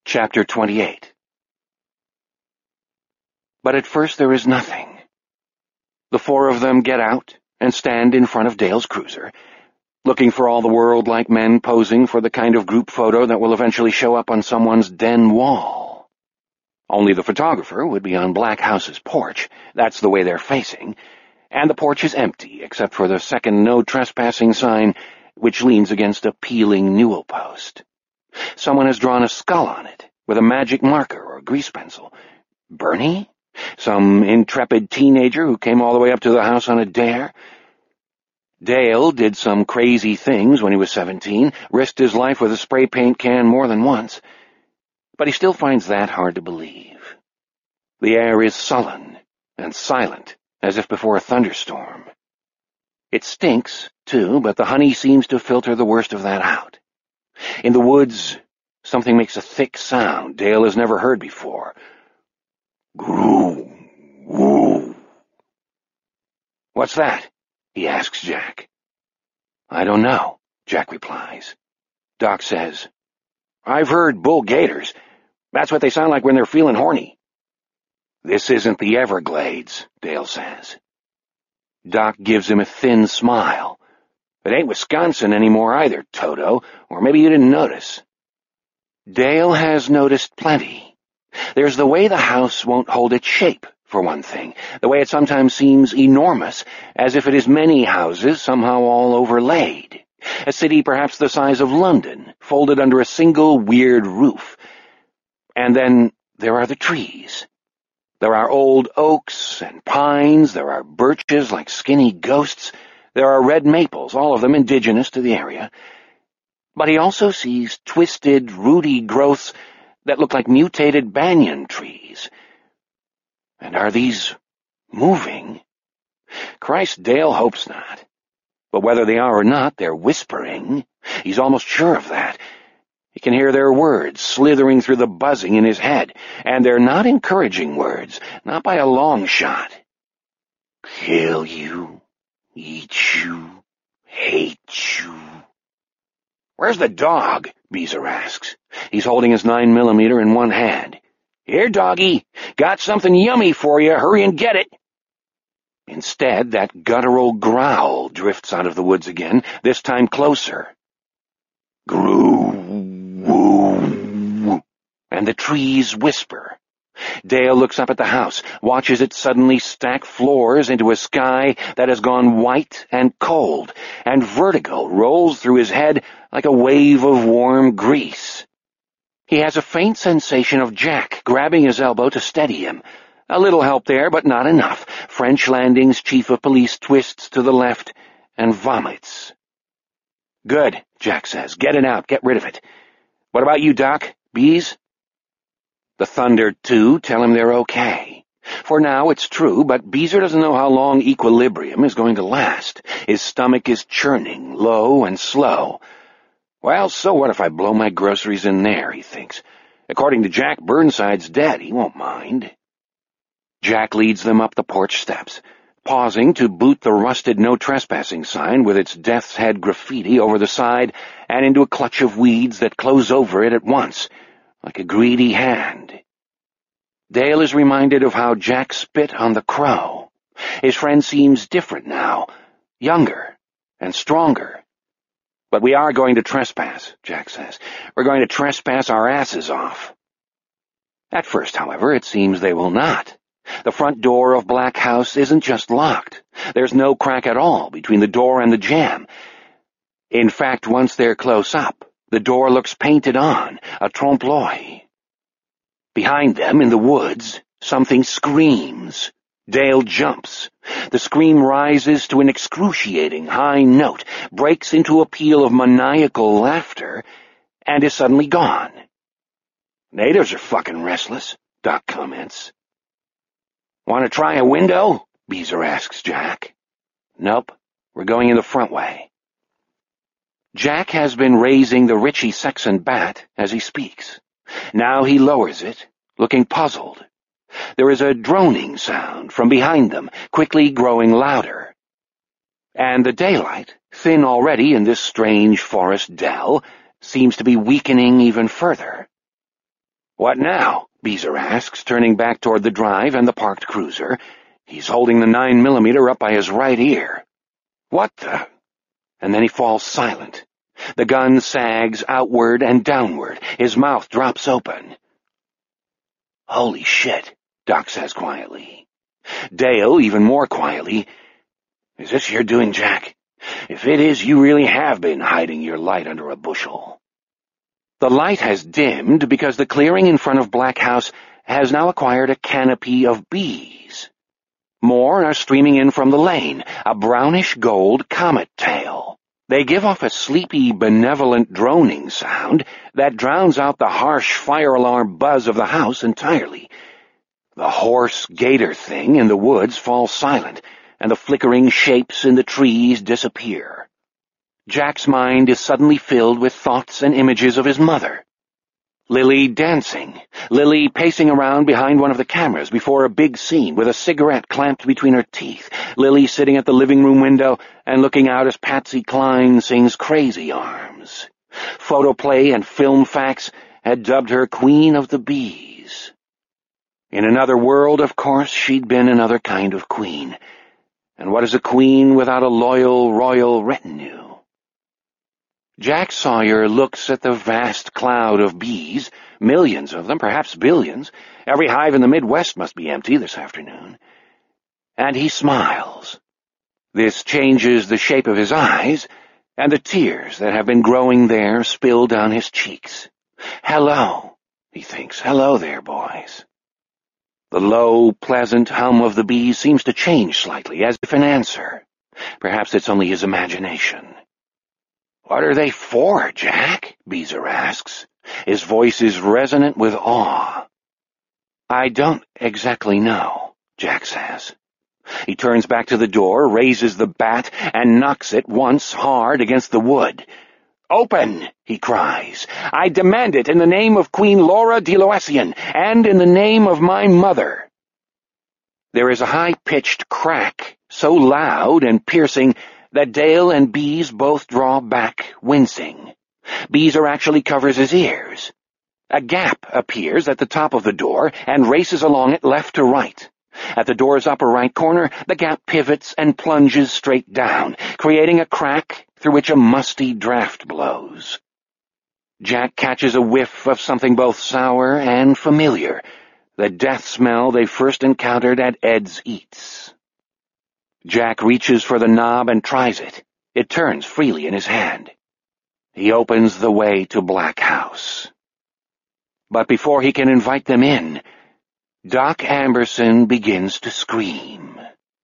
Chapter 28. But at first there is nothing. The four of them get out and stand in front of Dale's cruiser, looking for all the world like men posing for the kind of group photo that will eventually show up on someone's den wall. Only the photographer would be on Black House's porch, that's the way they're facing, and the porch is empty except for the second no trespassing sign, which leans against a peeling newel post. Someone has drawn a skull on it, with a magic marker or grease pencil. Bernie? Some intrepid teenager who came all the way up to the house on a dare? Dale did some crazy things when he was 17, risked his life with a spray paint can more than once, but he still finds that hard to believe. The air is sullen and silent, as if before a thunderstorm. It stinks, too, but the honey seems to filter the worst of that out. In the woods, something makes a thick sound Dale has never heard before. Groo, woo. "What's that?" he asks Jack. "I don't know," Jack replies. Doc says, "I've heard bull gators. That's what they sound like when they're feeling horny." "This isn't the Everglades," Dale says. Doc gives him a thin smile. "It ain't Wisconsin anymore either, Toto, or maybe you didn't notice." Dale has noticed plenty. There's the way the house won't hold its shape, for one thing, the way it sometimes seems enormous, as if it is many houses somehow all overlaid. A city perhaps the size of London, folded under a single weird roof. And then there are the trees. There are old oaks and pines, there are birches like skinny ghosts, there are red maples, all of them indigenous to the area. But he also sees twisted, rooty growths that look like mutated banyan trees. And are these moving? Christ, Dale hopes not. But whether they are or not, they're whispering. He's almost sure of that. He can hear their words slithering through the buzzing in his head, and they're not encouraging words, not by a long shot. Kill you, eat you, hate you. "Where's the dog?" Beezer asks. He's holding his 9mm in one hand. "Here, doggy, got something yummy for you. Hurry and get it." Instead, that guttural growl drifts out of the woods again, this time closer. Groo, woo, and the trees whisper. Dale looks up at the house, watches it suddenly stack floors into a sky that has gone white and cold, and vertigo rolls through his head like a wave of warm grease. He has a faint sensation of Jack grabbing his elbow to steady him. A little help there, but not enough. French Landing's chief of police twists to the left and vomits. "Good," Jack says. "Get it out. Get rid of it. What about you, Doc? Bees?" The Thunder, too, tell him they're okay. For now, it's true, but Beezer doesn't know how long equilibrium is going to last. His stomach is churning, low and slow. Well, so what if I blow my groceries in there, he thinks. According to Jack, Burnside's dead. He won't mind. Jack leads them up the porch steps, pausing to boot the rusted no trespassing sign with its death's head graffiti over the side and into a clutch of weeds that close over it at once, like a greedy hand. Dale is reminded of how Jack spit on the crow. His friend seems different now, younger and stronger. "But we are going to trespass," Jack says. "We're going to trespass our asses off." At first, however, it seems they will not. The front door of Black House isn't just locked. There's no crack at all between the door and the jamb. In fact, once they're close up, the door looks painted on, a trompe-l'oeil. Behind them, in the woods, something screams. Dale jumps. The scream rises to an excruciating high note, breaks into a peal of maniacal laughter, and is suddenly gone. "Natives are fucking restless," Doc comments. "Want to try a window?" Beezer asks Jack. "Nope, we're going in the front way." Jack has been raising the Ritchie Sexton bat as he speaks. Now he lowers it, looking puzzled. There is a droning sound from behind them, quickly growing louder. And the daylight, thin already in this strange forest dell, seems to be weakening even further. "What now?" Beezer asks, turning back toward the drive and the parked cruiser. He's holding the 9mm up by his right ear. "What the—" And then he falls silent. The gun sags outward and downward. His mouth drops open. "Holy shit," Doc says quietly. Dale, even more quietly, "Is this your doing, Jack? If it is, you really have been hiding your light under a bushel." The light has dimmed because the clearing in front of Black House has now acquired a canopy of bees. More are streaming in from the lane, a brownish-gold comet tail. They give off a sleepy, benevolent droning sound that drowns out the harsh fire alarm buzz of the house entirely. The hoarse gator thing in the woods falls silent, and the flickering shapes in the trees disappear. Jack's mind is suddenly filled with thoughts and images of his mother. Lily dancing, Lily pacing around behind one of the cameras before a big scene with a cigarette clamped between her teeth, Lily sitting at the living room window and looking out as Patsy Cline sings Crazy Arms. Photoplay and Film Facts had dubbed her Queen of the Bees. In another world, of course, she'd been another kind of queen. And what is a queen without a loyal royal retinue? Jack Sawyer looks at the vast cloud of bees, millions of them, perhaps billions. Every hive in the Midwest must be empty this afternoon. And he smiles. This changes the shape of his eyes, and the tears that have been growing there spill down his cheeks. "Hello," he thinks. "Hello there, boys." The low, pleasant hum of the bees seems to change slightly, as if in answer. Perhaps it's only his imagination. "What are they for, Jack?" Beezer asks. His voice is resonant with awe. "I don't exactly know," Jack says. He turns back to the door, raises the bat, and knocks it once hard against the wood. "Open!" he cries. "I demand it in the name of Queen Laura de Loessian, and in the name of my mother." There is a high-pitched crack, so loud and piercing that Dale and Bees both draw back, wincing. Beezer actually covers his ears. A gap appears at the top of the door and races along it left to right. At the door's upper right corner, the gap pivots and plunges straight down, creating a crack through which a musty draft blows. Jack catches a whiff of something both sour and familiar, the death smell they first encountered at Ed's Eats. Jack reaches for the knob and tries it. It turns freely in his hand. He opens the way to Black House. But before he can invite them in, Doc Amberson begins to scream.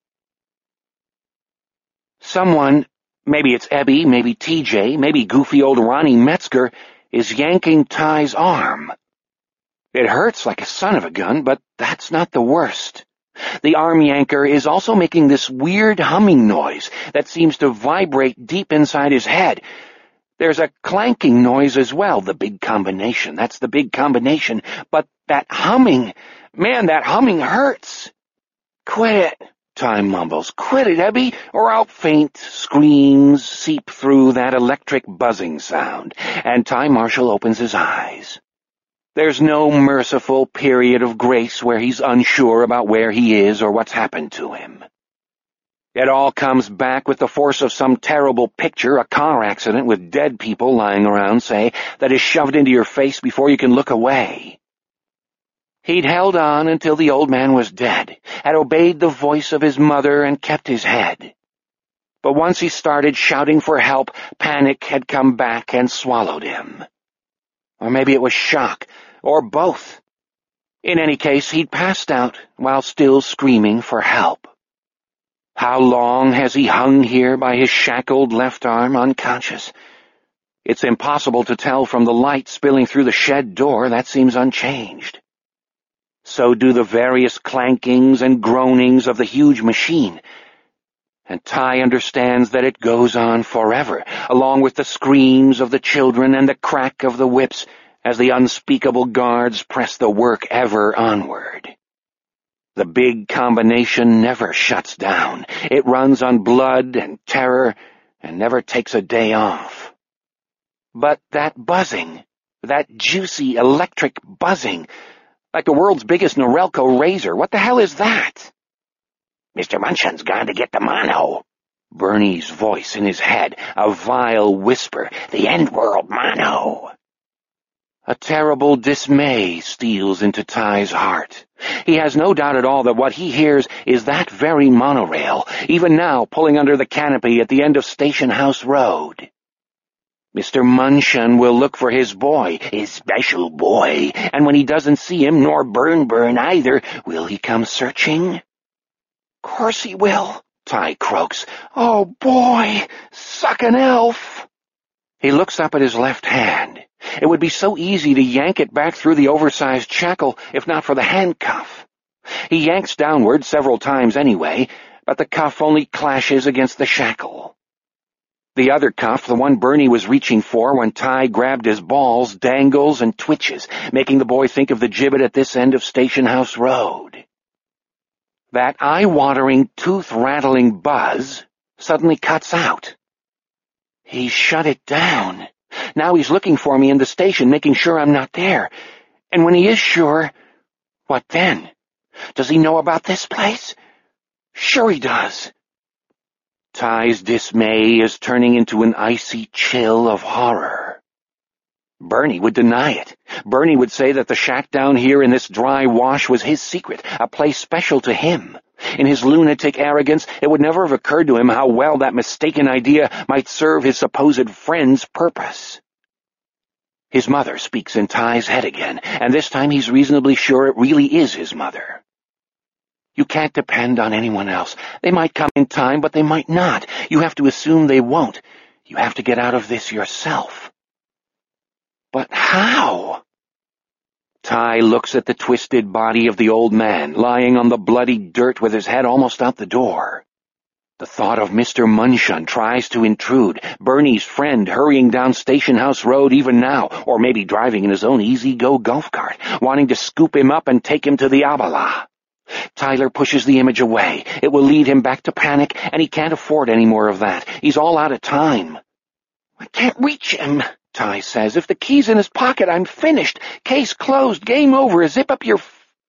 Someone, maybe it's Ebby, maybe TJ, maybe goofy old Ronnie Metzger, is yanking Ty's arm. It hurts like a son of a gun, but that's not the worst. The arm yanker is also making this weird humming noise that seems to vibrate deep inside his head. There's a clanking noise as well, the big combination. That's the big combination. But that humming, man, that humming hurts. "Quit it," Ty mumbles. "Quit it, Ebby, or I'll faint." Screams seep through that electric buzzing sound, and Ty Marshall opens his eyes. There's no merciful period of grace where he's unsure about where he is or what's happened to him. It all comes back with the force of some terrible picture, a car accident with dead people lying around, say, that is shoved into your face before you can look away. He'd held on until the old man was dead, had obeyed the voice of his mother and kept his head. But once he started shouting for help, panic had come back and swallowed him. Or maybe it was shock, or both. In any case, he'd passed out while still screaming for help. How long has he hung here by his shackled left arm, unconscious? It's impossible to tell from the light spilling through the shed door. That seems unchanged. So do the various clankings and groanings of the huge machine. And Ty understands that it goes on forever, along with the screams of the children and the crack of the whips as the unspeakable guards press the work ever onward. The big combination never shuts down. It runs on blood and terror and never takes a day off. But that buzzing, That juicy electric buzzing, like the world's biggest Norelco razor. What the hell is that? Mr. Munchen's gone to get the mono. Bernie's voice in his head, a vile whisper. The End-World mono. A terrible dismay steals into Ty's heart. He has no doubt at all that what he hears is that very monorail, even now pulling under the canopy at the end of Station House Road. Mr. Munchen will look for his boy, his special boy, and when he doesn't see him, nor Burn either, will he come searching? Course he will, Ty croaks. Oh, boy, suck an elf. He looks up at his left hand. It would be so easy to yank it back through the oversized shackle if not for the handcuff. He yanks downward several times anyway, but the cuff only clashes against the shackle. The other cuff, the one Bernie was reaching for when Ty grabbed his balls, dangles and twitches, making the boy think of the gibbet at this end of Station House Road. That eye-watering, tooth-rattling buzz suddenly cuts out. He's shut it down. Now he's looking for me in the station, making sure I'm not there. And when he is sure, what then? Does he know about this place? Sure he does. Ty's dismay is turning into an icy chill of horror. Bernie would deny it. Bernie would say that the shack down here in this dry wash was his secret, a place special to him. In his lunatic arrogance, it would never have occurred to him how well that mistaken idea might serve his supposed friend's purpose. His mother speaks in Ty's head again, and this time he's reasonably sure it really is his mother. You can't depend on anyone else. They might come in time, but they might not. You have to assume they won't. You have to get out of this yourself. But how? Ty looks at the twisted body of the old man, lying on the bloody dirt with his head almost out the door. The thought of Mr. Munchen tries to intrude, Bernie's friend hurrying down Station House Road even now, or maybe driving in his own easy-go golf cart, wanting to scoop him up and take him to the Abala. Tyler pushes the image away. It will lead him back to panic, and he can't afford any more of that. He's all out of time. I can't reach him, Ty says. If the key's in his pocket, I'm finished. Case closed. Game over. Zip up your...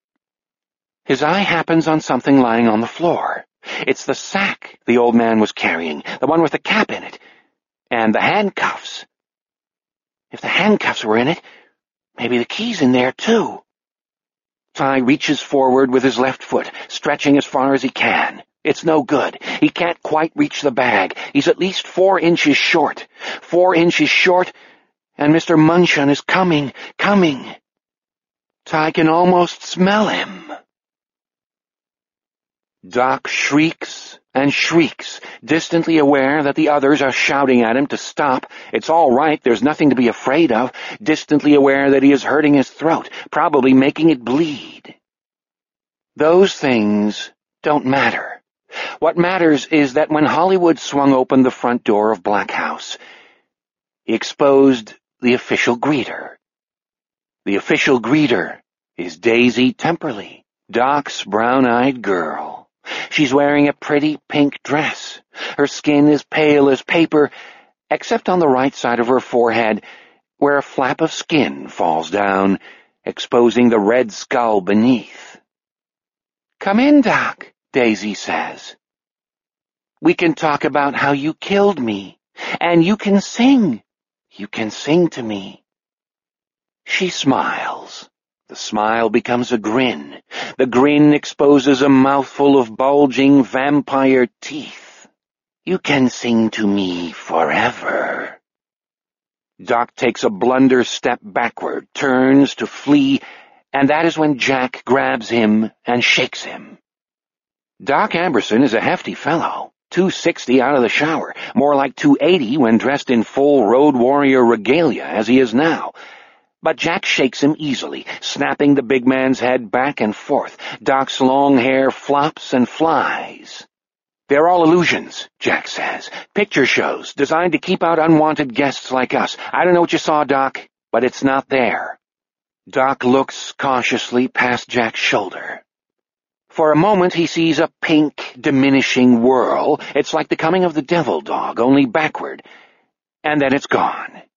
His eye happens on something lying on the floor. It's the sack the old man was carrying, the one with the cap in it, and the handcuffs. If the handcuffs were in it, maybe the key's in there, too. Ty reaches forward with his left foot, stretching as far as he can. It's no good. He can't quite reach the bag. He's at least 4 inches short. 4 inches short, and Mr. Munchen is coming. Ty can almost smell him. Doc shrieks and shrieks, distantly aware that the others are shouting at him to stop. It's all right, there's nothing to be afraid of, distantly aware that he is hurting his throat, probably making it bleed. Those things don't matter. What matters is that when Hollywood swung open the front door of Black House, he exposed the official greeter. The official greeter is Daisy Temperley, Doc's brown-eyed girl. She's wearing a pretty pink dress. Her skin is pale as paper, except on the right side of her forehead, where a flap of skin falls down, exposing the red skull beneath. "Come in, Doc," Daisy says. "We can talk about how you killed me, and you can sing. You can sing to me." She smiles. The smile becomes a grin. The grin exposes a mouthful of bulging vampire teeth. "You can sing to me forever." Doc takes a blunder step backward, turns to flee, and that is when Jack grabs him and shakes him. Doc Amberson is a hefty fellow, 260 out of the shower, more like 280 when dressed in full Road Warrior regalia as he is now. But Jack shakes him easily, snapping the big man's head back and forth. Doc's long hair flops and flies. "They're all illusions," Jack says. "Picture shows, designed to keep out unwanted guests like us. I don't know what you saw, Doc, but it's not there." Doc looks cautiously past Jack's shoulder. For a moment he sees a pink, diminishing whirl. It's like the coming of the devil dog, only backward. And then it's gone.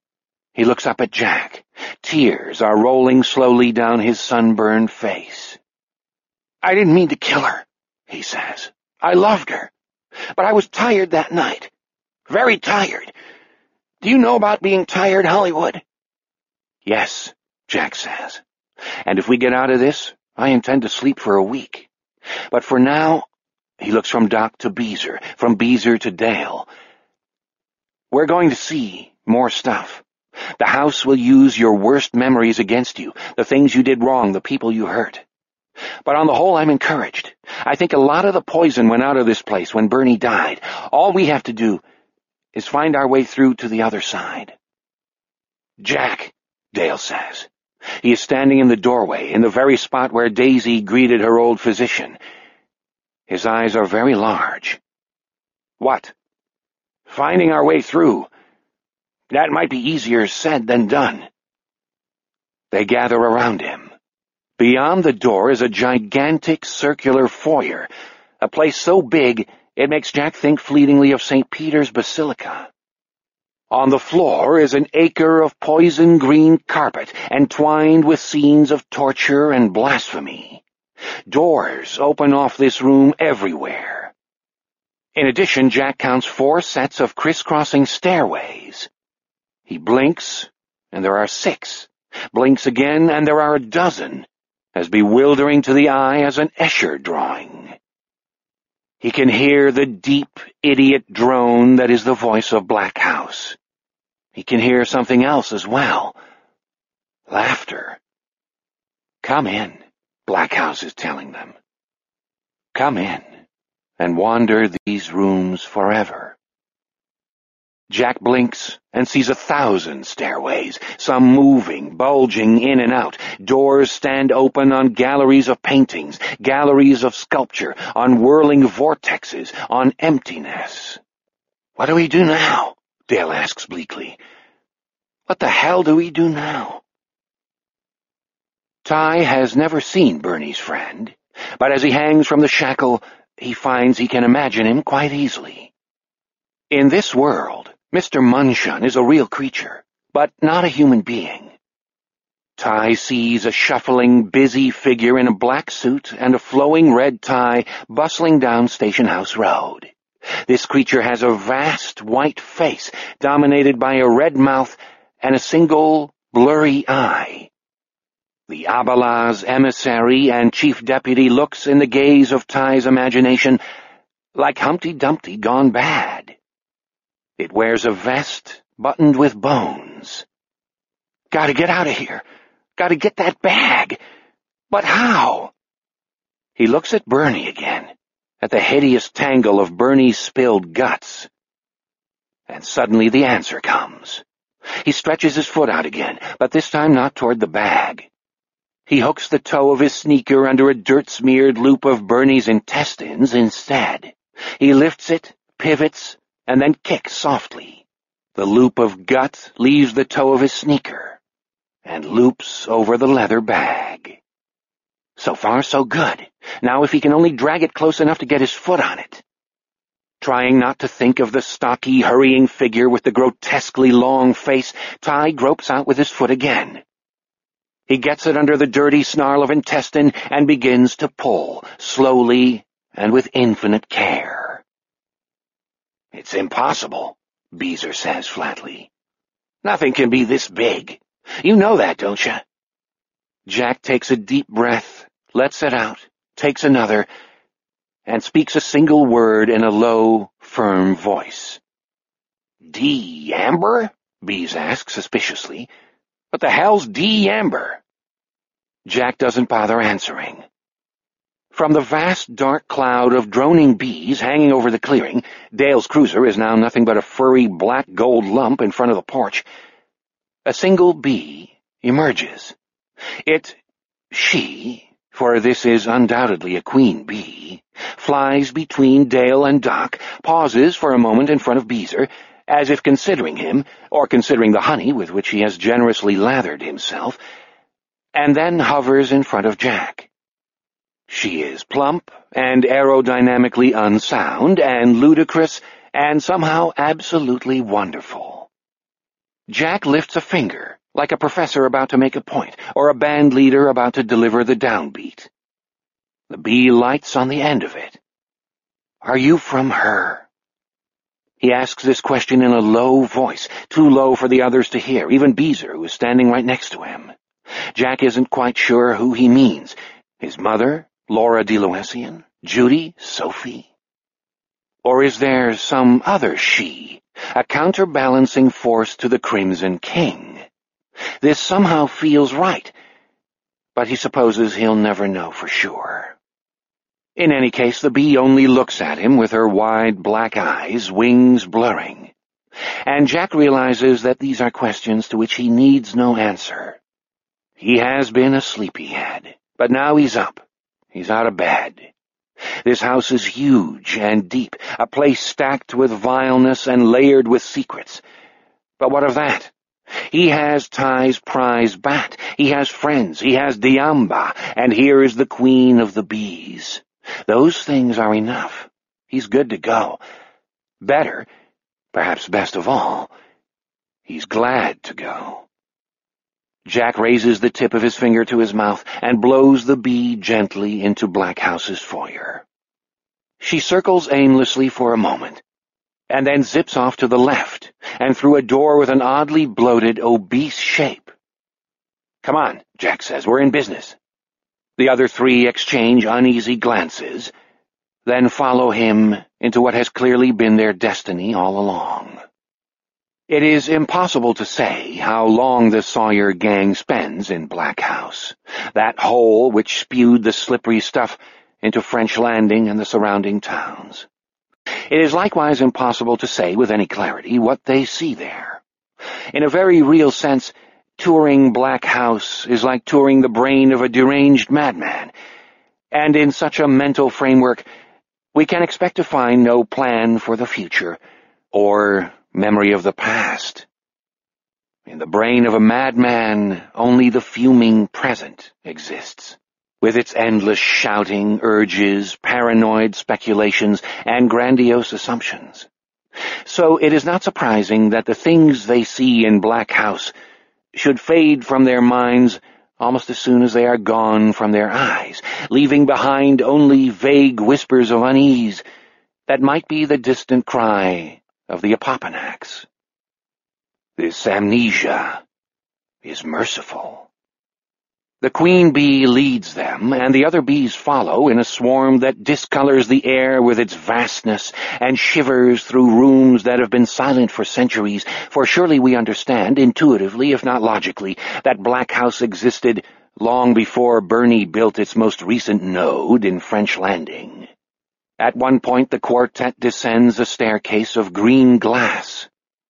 He looks up at Jack. Tears are rolling slowly down his sunburned face. "I didn't mean to kill her," he says. "I loved her. But I was tired that night. Very tired. Do you know about being tired, Hollywood?" "Yes," Jack says. "And if we get out of this, I intend to sleep for a week. But for now," he looks from Doc to Beezer, from Beezer to Dale, "we're going to see more stuff. The house will use your worst memories against you, the things you did wrong, the people you hurt. But on the whole, I'm encouraged. I think a lot of the poison went out of this place when Bernie died. All we have to do is find our way through to the other side." "Jack," Dale says. He is standing in the doorway, in the very spot where Daisy greeted her old physician. His eyes are very large. "What?" "Finding our way through. That might be easier said than done." They gather around him. Beyond the door is a gigantic circular foyer, a place so big it makes Jack think fleetingly of St. Peter's Basilica. On the floor is an acre of poison-green carpet, entwined with scenes of torture and blasphemy. Doors open off this room everywhere. In addition, Jack counts 4 sets of crisscrossing stairways. He blinks, and there are 6. Blinks again, and there are a dozen, as bewildering to the eye as an Escher drawing. He can hear the deep, idiot drone that is the voice of Black House. He can hear something else as well. Laughter. "Come in," Black House is telling them. "Come in and wander these rooms forever." Jack blinks and sees 1,000 stairways, some moving, bulging in and out. Doors stand open on galleries of paintings, galleries of sculpture, on whirling vortexes, on emptiness. "What do we do now?" Dale asks bleakly. "What the hell do we do now?" Ty has never seen Bernie's friend, but as he hangs from the shackle, he finds he can imagine him quite easily. In this world, Mr. Munchausen is a real creature, but not a human being. Ty sees a shuffling, busy figure in a black suit and a flowing red tie bustling down Station House Road. This creature has a vast white face, dominated by a red mouth and a single, blurry eye. The Abalah's emissary and chief deputy looks in the gaze of Ty's imagination like Humpty Dumpty gone bad. It wears a vest buttoned with bones. "Gotta get out of here. Gotta get that bag. But how?" He looks at Bernie again, at the hideous tangle of Bernie's spilled guts. And suddenly the answer comes. He stretches his foot out again, but this time not toward the bag. He hooks the toe of his sneaker under a dirt-smeared loop of Bernie's intestines instead. He lifts it, pivots, and then kicks softly. The loop of gut leaves the toe of his sneaker and loops over the leather bag. So far, so good. Now if he can only drag it close enough to get his foot on it. Trying not to think of the stocky, hurrying figure with the grotesquely long face, Ty gropes out with his foot again. He gets it under the dirty snarl of intestine and begins to pull, slowly and with infinite care. "It's impossible," Beezer says flatly. "Nothing can be this big. You know that, don't you?" Jack takes a deep breath, lets it out, takes another, and speaks a single word in a low, firm voice. "D-Amber?" Bees asks suspiciously. "What the hell's D-Amber?" Jack doesn't bother answering. From the vast dark cloud of droning bees hanging over the clearing, Dale's cruiser is now nothing but a furry black gold lump in front of the porch. A single bee emerges. She, for this is undoubtedly a queen bee, flies between Dale and Doc, pauses for a moment in front of Beezer, as if considering him, or considering the honey with which he has generously lathered himself, and then hovers in front of Jack. She is plump and aerodynamically unsound and ludicrous and somehow absolutely wonderful. Jack lifts a finger, like a professor about to make a point, or a band leader about to deliver the downbeat. The bee lights on the end of it. Are you from her? He asks this question in a low voice, too low for the others to hear, even Beezer, who is standing right next to him. Jack isn't quite sure who he means. His mother, Laura DeLuesian, Judy, Sophie? Or is there some other she, a counterbalancing force to the Crimson King? This somehow feels right, but he supposes he'll never know for sure. In any case, the bee only looks at him with her wide black eyes, wings blurring. And Jack realizes that these are questions to which he needs no answer. He has been a sleepyhead, but now he's up. He's out of bed. This house is huge and deep, a place stacked with vileness and layered with secrets. But what of that? He has Ty's prize bat, he has friends, he has Diamba, and here is the queen of the bees. Those things are enough. He's good to go. Better, perhaps best of all, he's glad to go. Jack raises the tip of his finger to his mouth and blows the bee gently into Black House's foyer. She circles aimlessly for a moment, and then zips off to the left and through a door with an oddly bloated, obese shape. Come on, Jack says, we're in business. The other three exchange uneasy glances, then follow him into what has clearly been their destiny all along. It is impossible to say how long the Sawyer gang spends in Black House, that hole which spewed the slippery stuff into French Landing and the surrounding towns. It is likewise impossible to say with any clarity what they see there. In a very real sense, touring Black House is like touring the brain of a deranged madman, and in such a mental framework, we can expect to find no plan for the future, or memory of the past. In the brain of a madman, only the fuming present exists, with its endless shouting, urges, paranoid speculations, and grandiose assumptions. So it is not surprising that the things they see in Black House should fade from their minds almost as soon as they are gone from their eyes, leaving behind only vague whispers of unease that might be the distant cry of the Apophanax. This amnesia is merciful. The queen bee leads them, and the other bees follow in a swarm that discolors the air with its vastness and shivers through rooms that have been silent for centuries, for surely we understand, intuitively if not logically, that Black House existed long before Bernie built its most recent node in French Landing. At one point the quartet descends a staircase of green glass.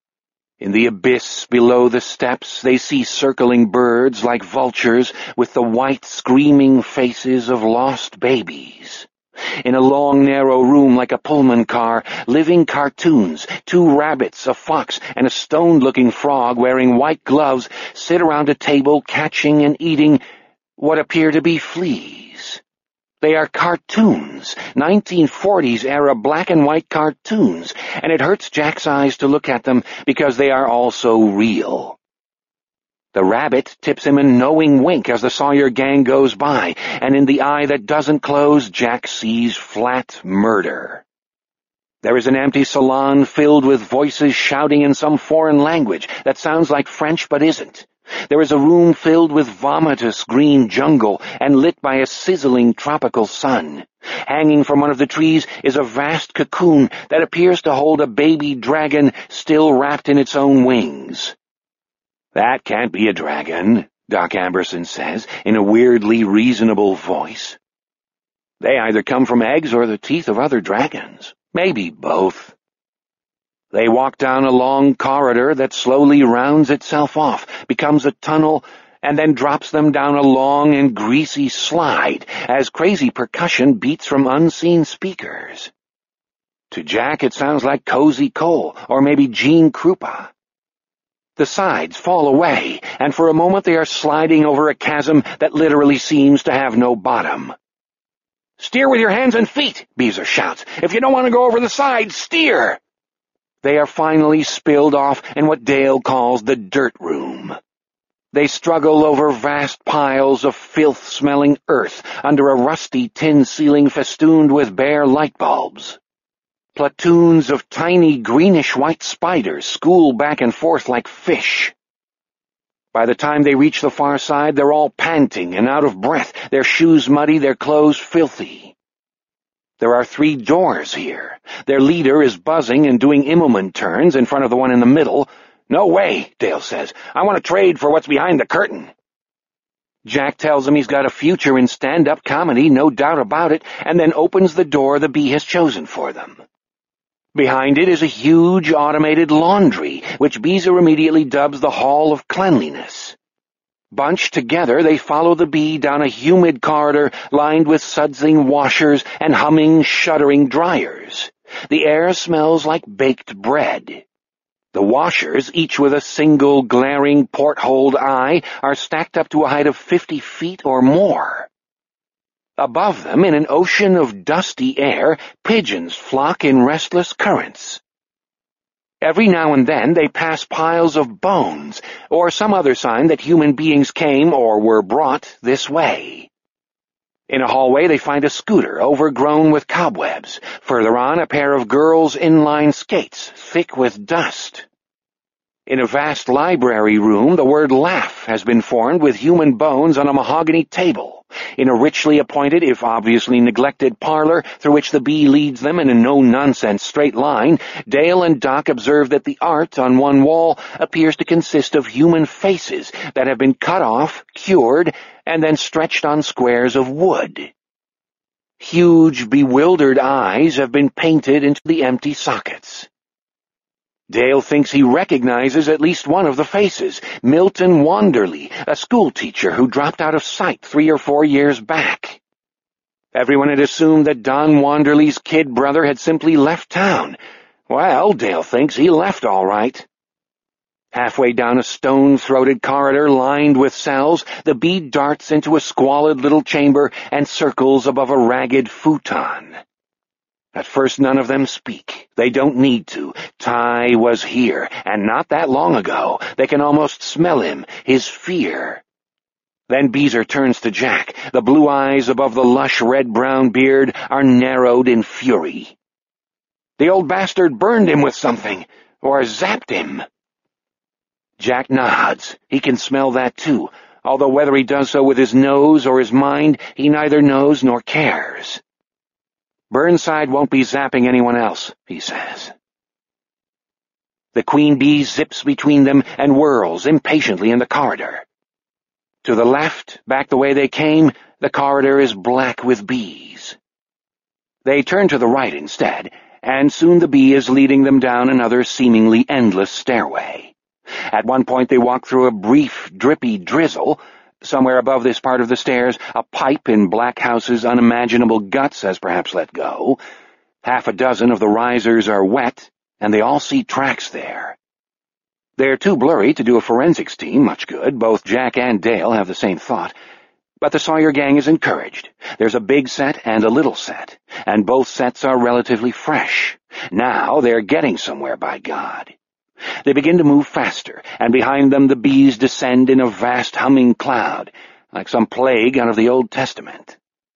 In the abyss below the steps they see circling birds like vultures with the white screaming faces of lost babies. In a long narrow room like a Pullman car, living cartoons, 2 rabbits, a fox, and a stoned-looking frog wearing white gloves sit around a table catching and eating what appear to be fleas. They are cartoons, 1940s-era black-and-white cartoons, and it hurts Jack's eyes to look at them because they are all so real. The rabbit tips him a knowing wink as the Sawyer gang goes by, and in the eye that doesn't close, Jack sees flat murder. There is an empty salon filled with voices shouting in some foreign language that sounds like French but isn't. There is a room filled with vomitous green jungle and lit by a sizzling tropical sun. Hanging from one of the trees is a vast cocoon that appears to hold a baby dragon still wrapped in its own wings. "That can't be a dragon," Doc Amberson says in a weirdly reasonable voice. "They either come from eggs or the teeth of other dragons. Maybe both." They walk down a long corridor that slowly rounds itself off, becomes a tunnel, and then drops them down a long and greasy slide as crazy percussion beats from unseen speakers. To Jack it sounds like Cozy Cole, or maybe Gene Krupa. The sides fall away, and for a moment they are sliding over a chasm that literally seems to have no bottom. "Steer with your hands and feet," Beezer shouts. "If you don't want to go over the side, steer!" They are finally spilled off in what Dale calls the dirt room. They struggle over vast piles of filth-smelling earth under a rusty tin ceiling festooned with bare light bulbs. Platoons of tiny greenish-white spiders school back and forth like fish. By the time they reach the far side, they're all panting and out of breath, their shoes muddy, their clothes filthy. There are 3 doors here. Their leader is buzzing and doing Immelman turns in front of the one in the middle. "No way," Dale says. "I want to trade for what's behind the curtain." Jack tells him he's got a future in stand-up comedy, no doubt about it, and then opens the door the bee has chosen for them. Behind it is a huge automated laundry, which Beezer immediately dubs the Hall of Cleanliness. Bunched together, they follow the bee down a humid corridor lined with sudsing washers and humming, shuddering dryers. The air smells like baked bread. The washers, each with a single glaring port-holed eye, are stacked up to a height of 50 feet or more. Above them, in an ocean of dusty air, pigeons flock in restless currents. Every now and then they pass piles of bones, or some other sign that human beings came or were brought this way. In a hallway they find a scooter overgrown with cobwebs. Further on, a pair of girls' inline skates, thick with dust. In a vast library room, the word laugh has been formed with human bones on a mahogany table. In a richly appointed, if obviously neglected, parlor through which the bee leads them in a no-nonsense straight line, Dale and Doc observe that the art on one wall appears to consist of human faces that have been cut off, cured, and then stretched on squares of wood. Huge, bewildered eyes have been painted into the empty sockets. Dale thinks he recognizes at least one of the faces, Milton Wanderly, a schoolteacher who dropped out of sight 3 or 4 years back. Everyone had assumed that Don Wanderly's kid brother had simply left town. Well, Dale thinks he left all right. Halfway down a stone-throated corridor lined with cells, the bee darts into a squalid little chamber and circles above a ragged futon. At first none of them speak. They don't need to. Ty was here, and not that long ago. They can almost smell him, his fear. Then Beezer turns to Jack. The blue eyes above the lush red-brown beard are narrowed in fury. The old bastard burned him with something, or zapped him. Jack nods. He can smell that too, although whether he does so with his nose or his mind, he neither knows nor cares. "Burnside won't be zapping anyone else," he says. The queen bee zips between them and whirls impatiently in the corridor. To the left, back the way they came, the corridor is black with bees. They turn to the right instead, and soon the bee is leading them down another seemingly endless stairway. At one point they walk through a brief, drippy drizzle. Somewhere above this part of the stairs, a pipe in Blackhouse's unimaginable guts has perhaps let go. 6 of the risers are wet, and they all see tracks there. They're too blurry to do a forensics team much good. Both Jack and Dale have the same thought. But the Sawyer gang is encouraged. There's a big set and a little set, and both sets are relatively fresh. Now they're getting somewhere, by God. They begin to move faster, and behind them the bees descend in a vast humming cloud, like some plague out of the Old Testament.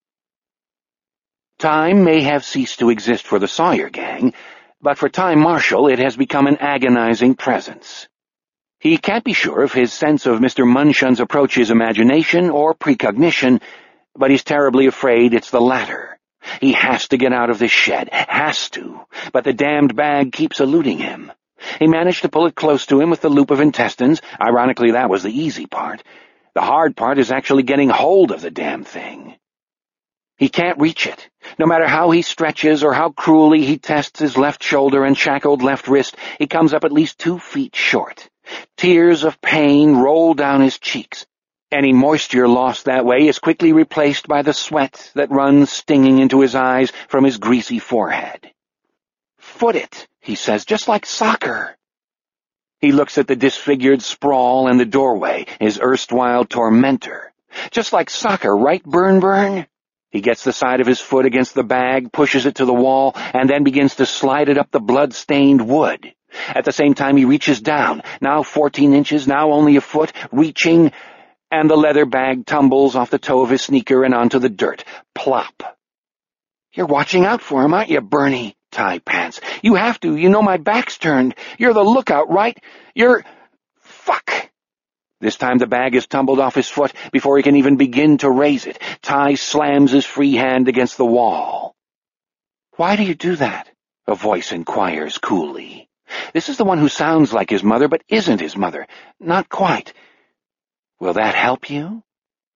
Time may have ceased to exist for the Sawyer gang, but for Ty Marshall it has become an agonizing presence. He can't be sure if his sense of Mr. Munshun's approach is imagination or precognition, but he's terribly afraid it's the latter. He has to get out of this shed, has to, but the damned bag keeps eluding him. He managed to pull it close to him with the loop of intestines. Ironically, that was the easy part. The hard part is actually getting hold of the damn thing. He can't reach it. No matter how he stretches or how cruelly he tests his left shoulder and shackled left wrist, he comes up at least 2 feet short. Tears of pain roll down his cheeks. Any moisture lost that way is quickly replaced by the sweat that runs stinging into his eyes from his greasy forehead. "Foot it," he says, "just like soccer." He looks at the disfigured sprawl in the doorway, his erstwhile tormentor. "Just like soccer, right, Burn?" He gets the side of his foot against the bag, pushes it to the wall, and then begins to slide it up the blood-stained wood. At the same time, he reaches down, now 14 inches, now only a foot, reaching, and the leather bag tumbles off the toe of his sneaker and onto the dirt. Plop. "You're watching out for him, aren't you, Bernie?" Ty pants. "You have to. You know my back's turned. You're the lookout, right? You're... Fuck!" This time the bag is tumbled off his foot before he can even begin to raise it. Ty slams his free hand against the wall. "Why do you do that?" a voice inquires coolly. This is the one who sounds like his mother, but isn't his mother. Not quite. "Will that help you?"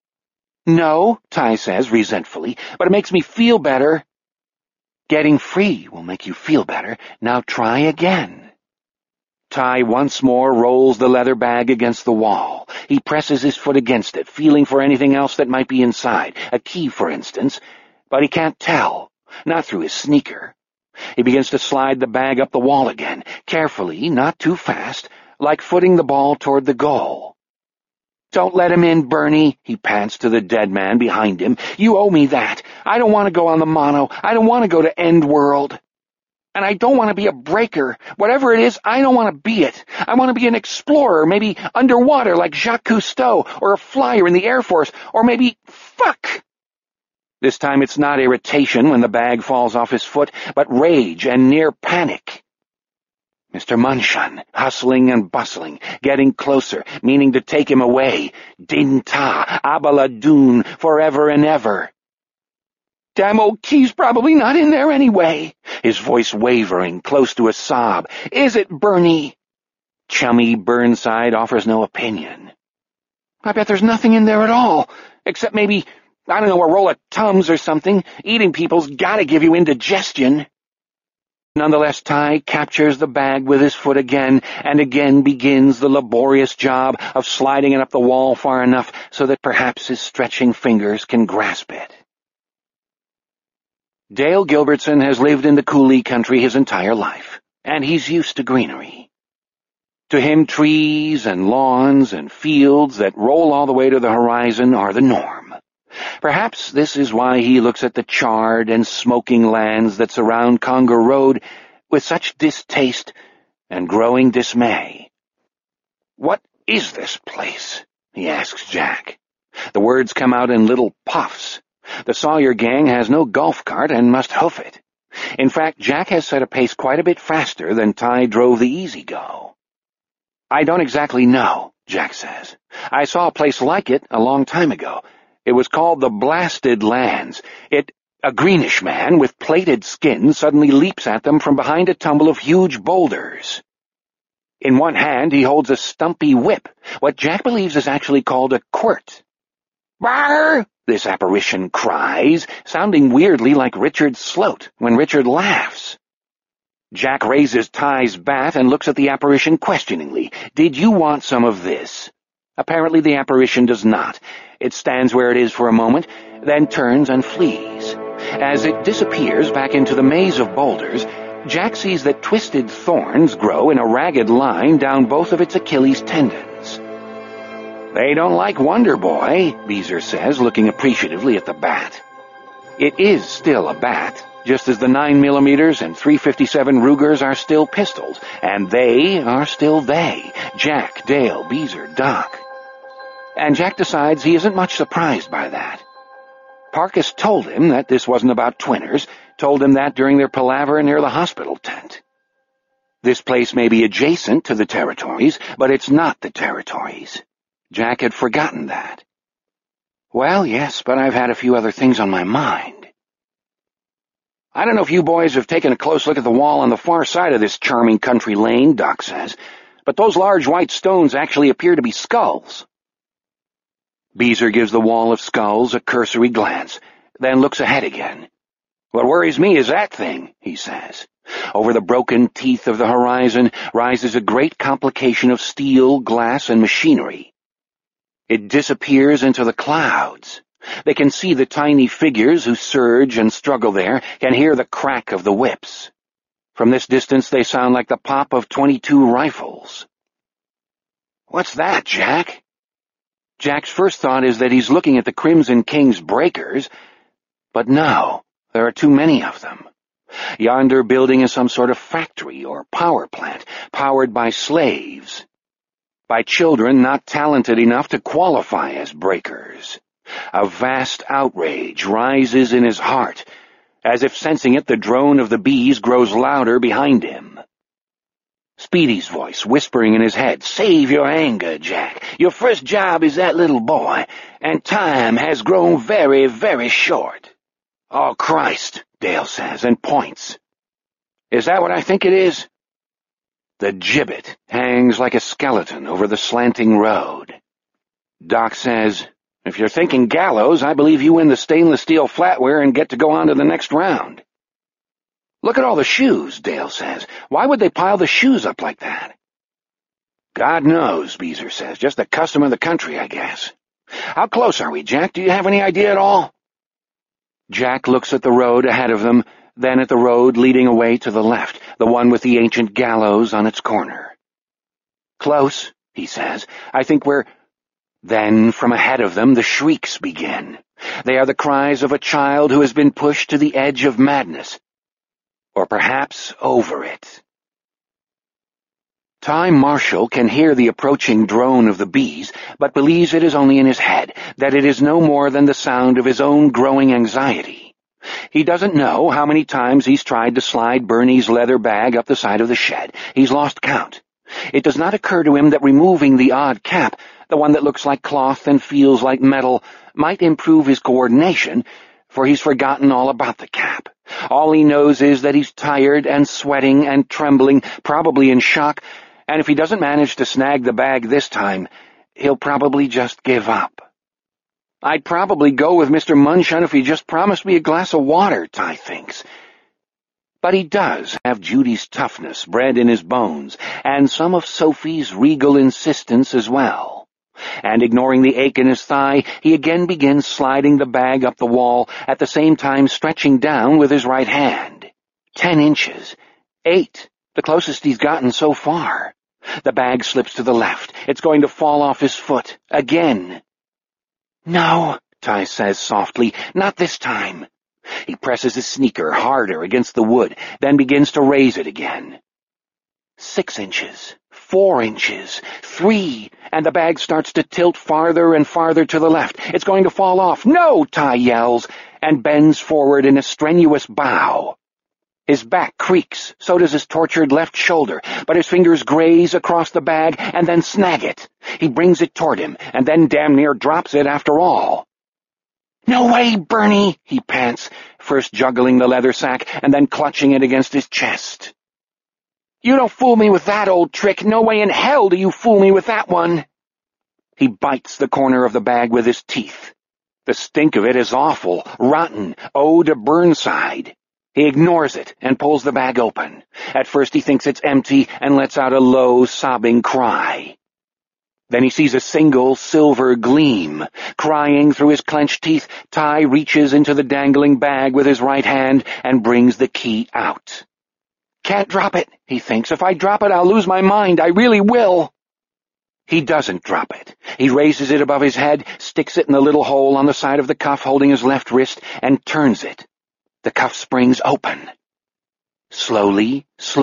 "No," Ty says resentfully, "but it makes me feel better." "Getting free will make you feel better. Now try again." Ty once more rolls the leather bag against the wall. He presses his foot against it, feeling for anything else that might be inside, a key, for instance, but he can't tell, not through his sneaker. He begins to slide the bag up the wall again, carefully, not too fast, like footing the ball toward the goal. "Don't let him in, Bernie," he pants to the dead man behind him. "You owe me that. I don't want to go on the mono. I don't want to go to End World. And I don't want to be a breaker. Whatever it is, I don't want to be it. I want to be an explorer, maybe underwater like Jacques Cousteau, or a flyer in the Air Force, or maybe... Fuck!" This time it's not irritation when the bag falls off his foot, but rage and near panic. Mr. Munchausen, hustling and bustling, getting closer, meaning to take him away. Din Ta, Abaladoon, forever and ever. "Damn old key's probably not in there anyway," his voice wavering, close to a sob. "Is it, Bernie?" Chummy Burnside offers no opinion. "I bet there's nothing in there at all, except maybe, I don't know, a roll of Tums or something. Eating people's gotta give you indigestion." Nonetheless, Ty captures the bag with his foot again, and again begins the laborious job of sliding it up the wall far enough so that perhaps his stretching fingers can grasp it. Dale Gilbertson has lived in the Coulee country his entire life, and he's used to greenery. To him, trees and lawns and fields that roll all the way to the horizon are the norm. Perhaps this is why he looks at the charred and smoking lands that surround Conger Road with such distaste and growing dismay. "What is this place?" he asks Jack. The words come out in little puffs. The Sawyer gang has no golf cart and must hoof it. In fact, Jack has set a pace quite a bit faster than Ty drove the Easy-Go. "I don't exactly know," Jack says. "I saw a place like it a long time ago. It was called the Blasted Lands. A greenish man with plaited skin suddenly leaps at them from behind a tumble of huge boulders. In one hand he holds a stumpy whip, what Jack believes is actually called a quirt. "Brrr!" this apparition cries, sounding weirdly like Richard Sloat when Richard laughs. Jack raises Ty's bat and looks at the apparition questioningly. "Did you want some of this?" Apparently the apparition does not. It stands where it is for a moment, then turns and flees. As it disappears back into the maze of boulders, Jack sees that twisted thorns grow in a ragged line down both of its Achilles tendons. "They don't like Wonder Boy," Beezer says, looking appreciatively at the bat. It is still a bat, just as the 9mm and .357 Rugers are still pistols, and they are still they, Jack, Dale, Beezer, Doc. And Jack decides he isn't much surprised by that. Parkus told him that this wasn't about twinners, told him that during their palaver near the hospital tent. This place may be adjacent to the territories, but it's not the territories. Jack had forgotten that. "Well, yes, but I've had a few other things on my mind." "I don't know if you boys have taken a close look at the wall on the far side of this charming country lane," Doc says, "but those large white stones actually appear to be skulls." Beezer gives the wall of skulls a cursory glance, then looks ahead again. "What worries me is that thing," he says. Over the broken teeth of the horizon rises a great complication of steel, glass, and machinery. It disappears into the clouds. They can see the tiny figures who surge and struggle there, can hear the crack of the whips. From this distance they sound like the pop of 22 rifles. "What's that, Jack?" Jack's first thought is that he's looking at the Crimson King's breakers, But no, there are too many of them. Yonder building is some sort of factory or power plant, powered by slaves, by children not talented enough to qualify as breakers. A vast outrage rises in his heart. As if sensing it, the drone of the bees grows louder behind him. Speedy's voice whispering in his head, "Save your anger, Jack. Your first job is that little boy, and time has grown very, very short." "Oh, Christ," Dale says, and points. "Is that what I think it is?" The gibbet hangs like a skeleton over the slanting road. Doc says, "If you're thinking gallows, I believe you win the stainless steel flatware and get to go on to the next round." "Look at all the shoes," Dale says. "Why would they pile the shoes up like that?" "God knows," Beezer says. "Just the custom of the country, I guess." "How close are we, Jack? Do you have any idea at all?" Jack looks at the road ahead of them, then at the road leading away to the left, the one with the ancient gallows on its corner. "Close," he says. "I think we're—" Then, from ahead of them, the shrieks begin. They are the cries of a child who has been pushed to the edge of madness. Or perhaps over it. Ty Marshall can hear the approaching drone of the bees, but believes it is only in his head, that it is no more than the sound of his own growing anxiety. He doesn't know how many times he's tried to slide Bernie's leather bag up the side of the shed. He's lost count. It does not occur to him that removing the odd cap, the one that looks like cloth and feels like metal, might improve his coordination, for he's forgotten all about the cap. All he knows is that he's tired and sweating and trembling, probably in shock, and if he doesn't manage to snag the bag this time, he'll probably just give up. "I'd probably go with Mr. Munchausen if he just promised me a glass of water," Ty thinks. But he does have Judy's toughness bred in his bones, and some of Sophie's regal insistence as well. And ignoring the ache in his thigh, he again begins sliding the bag up the wall, at the same time stretching down with his right hand. 10 inches. 8. The closest he's gotten so far. The bag slips to the left. It's going to fall off his foot. Again. "No," Ty says softly, "not this time." He presses his sneaker harder against the wood, then begins to raise it again. 6 inches. 4 inches. 3, and the bag starts to tilt farther and farther to the left. It's going to fall off. "No!" Ty yells, and bends forward in a strenuous bow. His back creaks, so does his tortured left shoulder, but his fingers graze across the bag and then snag it. He brings it toward him, and then damn near drops it after all. "No way, Bernie," he pants, first juggling the leather sack and then clutching it against his chest. "You don't fool me with that old trick. No way in hell do you fool me with that one." He bites the corner of the bag with his teeth. The stink of it is awful, rotten, ode to Burnside. He ignores it and pulls the bag open. At first he thinks it's empty and lets out a low, sobbing cry. Then he sees a single silver gleam. Crying through his clenched teeth, Ty reaches into the dangling bag with his right hand and brings the key out. "Can't drop it," he thinks. "If I drop it, I'll lose my mind. I really will." He doesn't drop it. He raises it above his head, sticks it in the little hole on the side of the cuff holding his left wrist, and turns it. The cuff springs open. Slowly,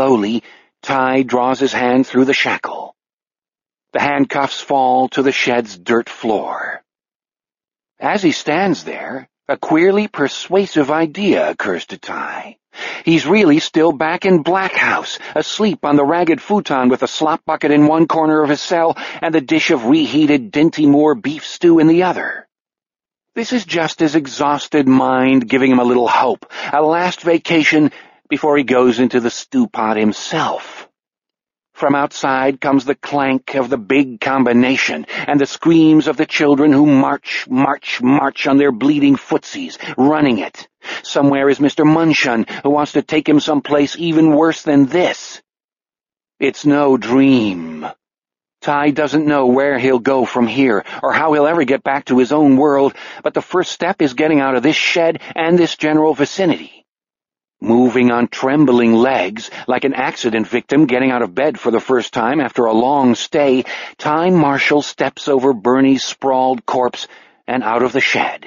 Ty draws his hand through the shackle. The handcuffs fall to the shed's dirt floor. As he stands there, a queerly persuasive idea occurs to Ty. He's really still back in Black House, asleep on the ragged futon with a slop bucket in one corner of his cell and the dish of reheated Dinty Moore beef stew in the other. This is just his exhausted mind giving him a little hope, a last vacation before he goes into the stew pot himself. From outside comes the clank of the big combination and the screams of the children who march on their bleeding footsies, running it. Somewhere is Mr. Munchausen, who wants to take him someplace even worse than this. It's no dream. Ty doesn't know where he'll go from here, or how he'll ever get back to his own world, but the first step is getting out of this shed and this general vicinity. Moving on trembling legs, like an accident victim getting out of bed for the first time after a long stay, Ty Marshall steps over Bernie's sprawled corpse and out of the shed.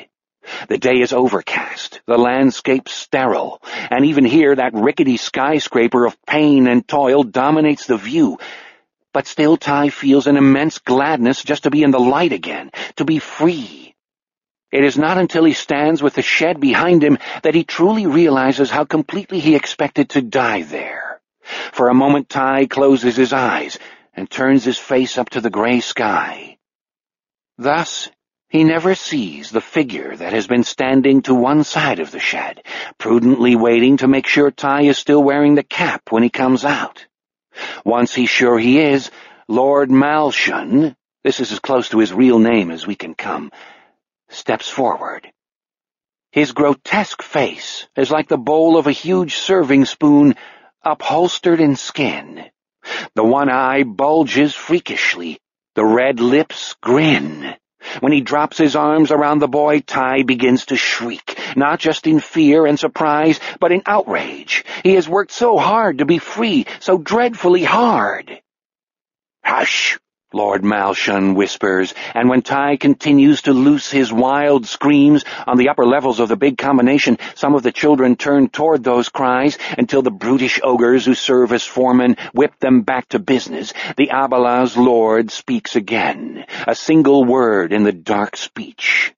The day is overcast, the landscape sterile, and even here that rickety skyscraper of pain and toil dominates the view. But still Ty feels an immense gladness just to be in the light again, to be free. It is not until he stands with the shed behind him that he truly realizes how completely he expected to die there. For a moment Ty closes his eyes and turns his face up to the gray sky. Thus, he never sees the figure that has been standing to one side of the shed, prudently waiting to make sure Ty is still wearing the cap when he comes out. Once he's sure he is, Lord Malshun, this is as close to his real name as we can come, steps forward. His grotesque face is like the bowl of a huge serving spoon upholstered in skin. The one eye bulges freakishly, the red lips grin. When he drops his arms around the boy, Ty begins to shriek, not just in fear and surprise, but in outrage. He has worked so hard to be free, so dreadfully hard. "Hush!" Lord Malshun whispers, and when Ty continues to loose his wild screams on the upper levels of the big combination, some of the children turn toward those cries until the brutish ogres who serve as foremen whip them back to business. The Abala's lord speaks again, a single word in the dark speech.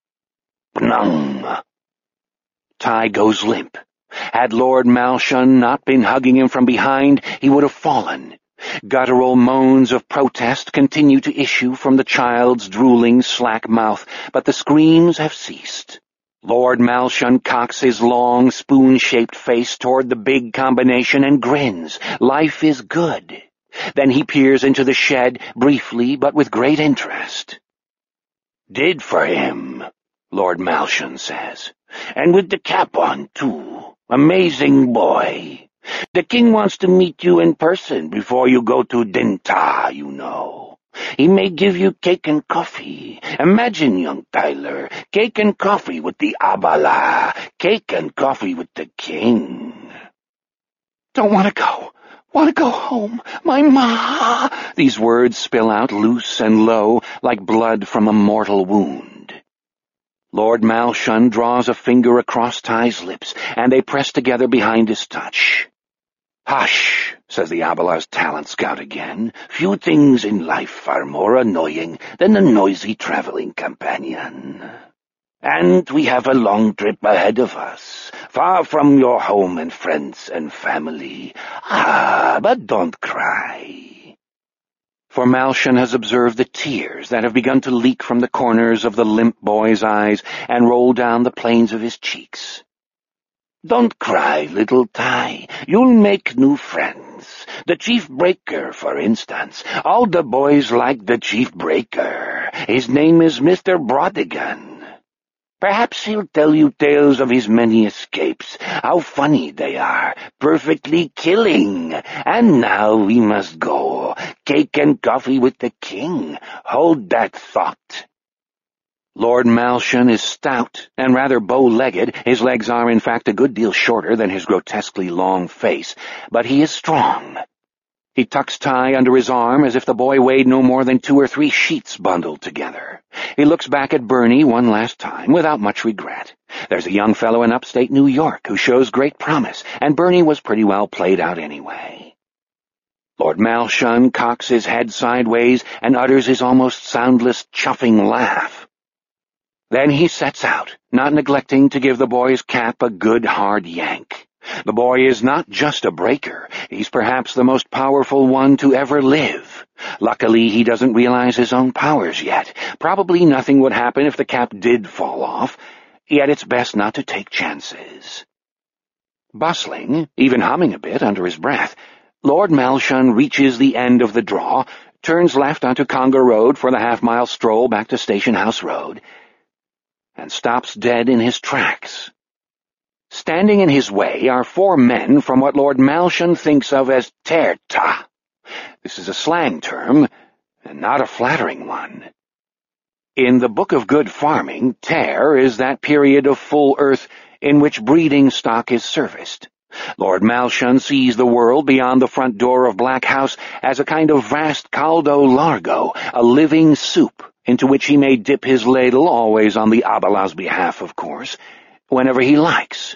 "Pnung." Ty goes limp. Had Lord Malshun not been hugging him from behind, he would have fallen. Guttural moans of protest continue to issue from the child's drooling, slack mouth, but the screams have ceased. Lord Malshun cocks his long, spoon-shaped face toward the big combination and grins. Life is good. Then he peers into the shed, briefly but with great interest. "Did for him," Lord Malshun says. "And with the cap on, too. Amazing boy. The king wants to meet you in person before you go to Dinta, you know. He may give you cake and coffee. Imagine, young Tyler, cake and coffee with the Abala, cake and coffee with the king." "Don't want to go. Want to go home. My ma." These words spill out loose and low, like blood from a mortal wound. Lord Malshun draws a finger across Ty's lips, and they press together behind his touch. "Hush," says the Abala's talent scout again. "Few things in life are more annoying than a noisy traveling companion. And we have a long trip ahead of us, far from your home and friends and family. But don't cry." For Malshun has observed the tears that have begun to leak from the corners of the limp boy's eyes and roll down the planes of his cheeks. "Don't cry, little Ty. You'll make new friends. The Chief Breaker, for instance. All the boys like the Chief Breaker. His name is Mr. Brodigan. Perhaps he'll tell you tales of his many escapes, how funny they are, perfectly killing. And now we must go. Cake and coffee with the king. Hold that thought." Lord Malshun is stout and rather bow-legged. His legs are, in fact, a good deal shorter than his grotesquely long face, but he is strong. He tucks Ty under his arm as if the boy weighed no more than 2 or 3 sheets bundled together. He looks back at Bernie one last time, without much regret. There's a young fellow in upstate New York who shows great promise, and Bernie was pretty well played out anyway. Lord Malshun cocks his head sideways and utters his almost soundless, chuffing laugh. Then he sets out, not neglecting to give the boy's cap a good hard yank. The boy is not just a breaker. He's perhaps the most powerful one to ever live. Luckily, he doesn't realize his own powers yet. Probably nothing would happen if the cap did fall off, yet it's best not to take chances. Bustling, even humming a bit under his breath, Lord Malshun reaches the end of the draw, turns left onto Conga Road for the half-mile stroll back to Station House Road, and stops dead in his tracks. Standing in his way are 4 men from what Lord Malshun thinks of as Terta. This is a slang term, and not a flattering one. In the Book of Good Farming, Ter is that period of full earth in which breeding stock is serviced. Lord Malshun sees the world beyond the front door of Black House as a kind of vast caldo largo, a living soup, into which he may dip his ladle, always on the Abalah's behalf, of course, whenever he likes.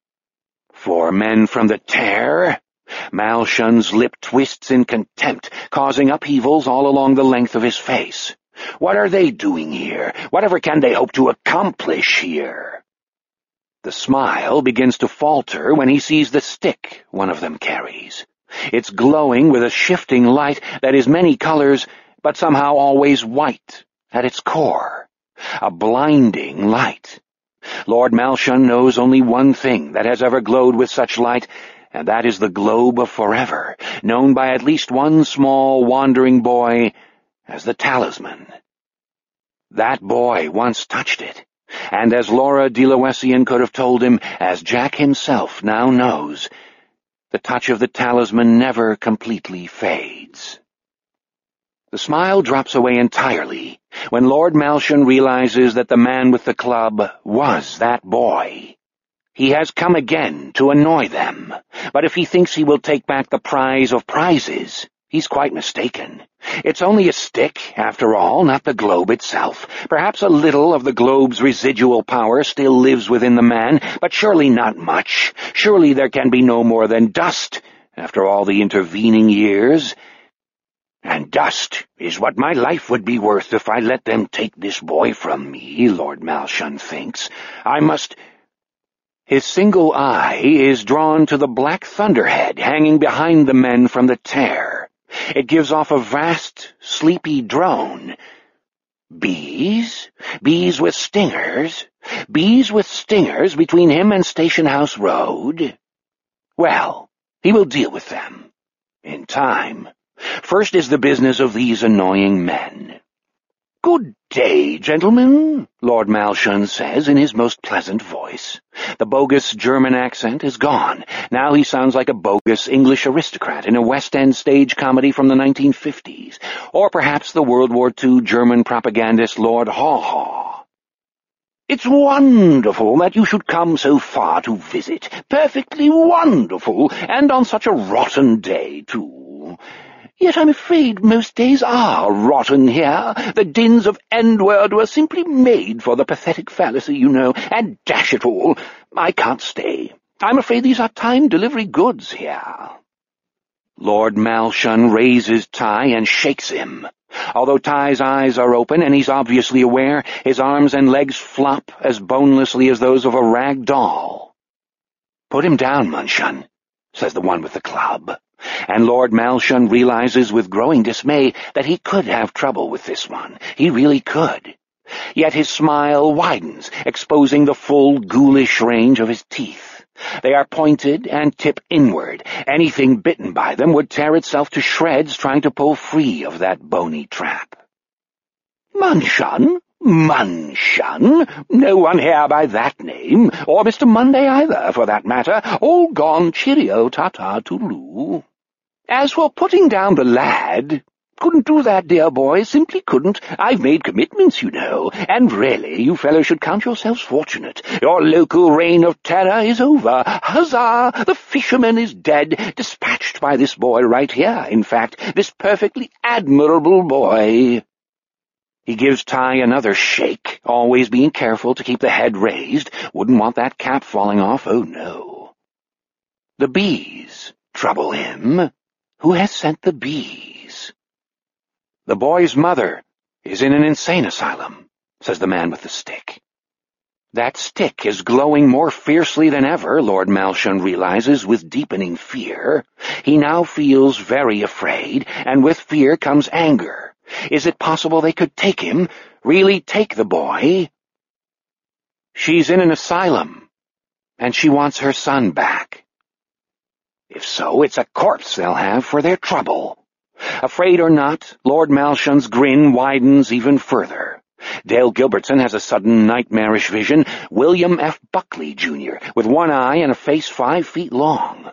For men from the Tear, Malshun's lip twists in contempt, causing upheavals all along the length of his face. What are they doing here? Whatever can they hope to accomplish here? The smile begins to falter when he sees the stick one of them carries. It's glowing with a shifting light that is many colors, but somehow always white at its core. A blinding light. Lord Malshun knows only one thing that has ever glowed with such light, and that is the globe of forever, known by at least one small wandering boy as the talisman. That boy once touched it, and as Laura de Lewessian could have told him, as Jack himself now knows, the touch of the talisman never completely fades. The smile drops away entirely when Lord Malshun realizes that the man with the club was that boy. He has come again to annoy them, but if he thinks he will take back the prize of prizes, he's quite mistaken. It's only a stick, after all, not the globe itself. Perhaps a little of the globe's residual power still lives within the man, but surely not much. Surely there can be no more than dust, after all the intervening years. And dust is what my life would be worth if I let them take this boy from me, Lord Malshun thinks. I must— His single eye is drawn to the black thunderhead hanging behind the men from the Tear. It gives off a vast, sleepy drone. Bees? Bees with stingers? Bees with stingers between him and Station House Road? Well, he will deal with them. In time. First is the business of these annoying men. "Good day, gentlemen," Lord Malshun says in his most pleasant voice. The bogus German accent is gone. Now he sounds like a bogus English aristocrat in a West End stage comedy from the 1950s, or perhaps the World War II German propagandist Lord Haw-Haw. "It's wonderful that you should come so far to visit. Perfectly wonderful, and on such a rotten day, too. Yet I'm afraid most days are rotten here. The dins of Endward were simply made for the pathetic fallacy, you know, and dash it all, I can't stay. I'm afraid these are time delivery goods here." Lord Malshun raises Ty and shakes him. Although Ty's eyes are open and he's obviously aware, his arms and legs flop as bonelessly as those of a rag doll. "Put him down, Malshun," says the one with the club. And Lord Malshun realizes with growing dismay that he could have trouble with this one. He really could. Yet his smile widens, exposing the full ghoulish range of his teeth. They are pointed and tip inward. Anything bitten by them would tear itself to shreds trying to pull free of that bony trap. "Malshun? Malshun? No one here by that name, or Mr. Monday either, for that matter. All gone, cheerio, ta-ta, toodaloo. As for putting down the lad, couldn't do that, dear boy, simply couldn't. I've made commitments, you know, and really, you fellows should count yourselves fortunate. Your local reign of terror is over. Huzzah! The fisherman is dead, dispatched by this boy right here, in fact, this perfectly admirable boy." He gives Ty another shake, always being careful to keep the head raised. Wouldn't want that cap falling off, oh no. The bees trouble him. Who has sent the bees? "The boy's mother is in an insane asylum," says the man with the stick. That stick is glowing more fiercely than ever, Lord Malshun realizes with deepening fear. He now feels very afraid, and with fear comes anger. Is it possible they could take him, really take the boy? She's in an asylum, and she wants her son back. If so, it's a corpse they'll have for their trouble. Afraid or not, Lord Malshun's grin widens even further. Dale Gilbertson has a sudden nightmarish vision. William F. Buckley, Jr., with one eye and a face 5 feet long.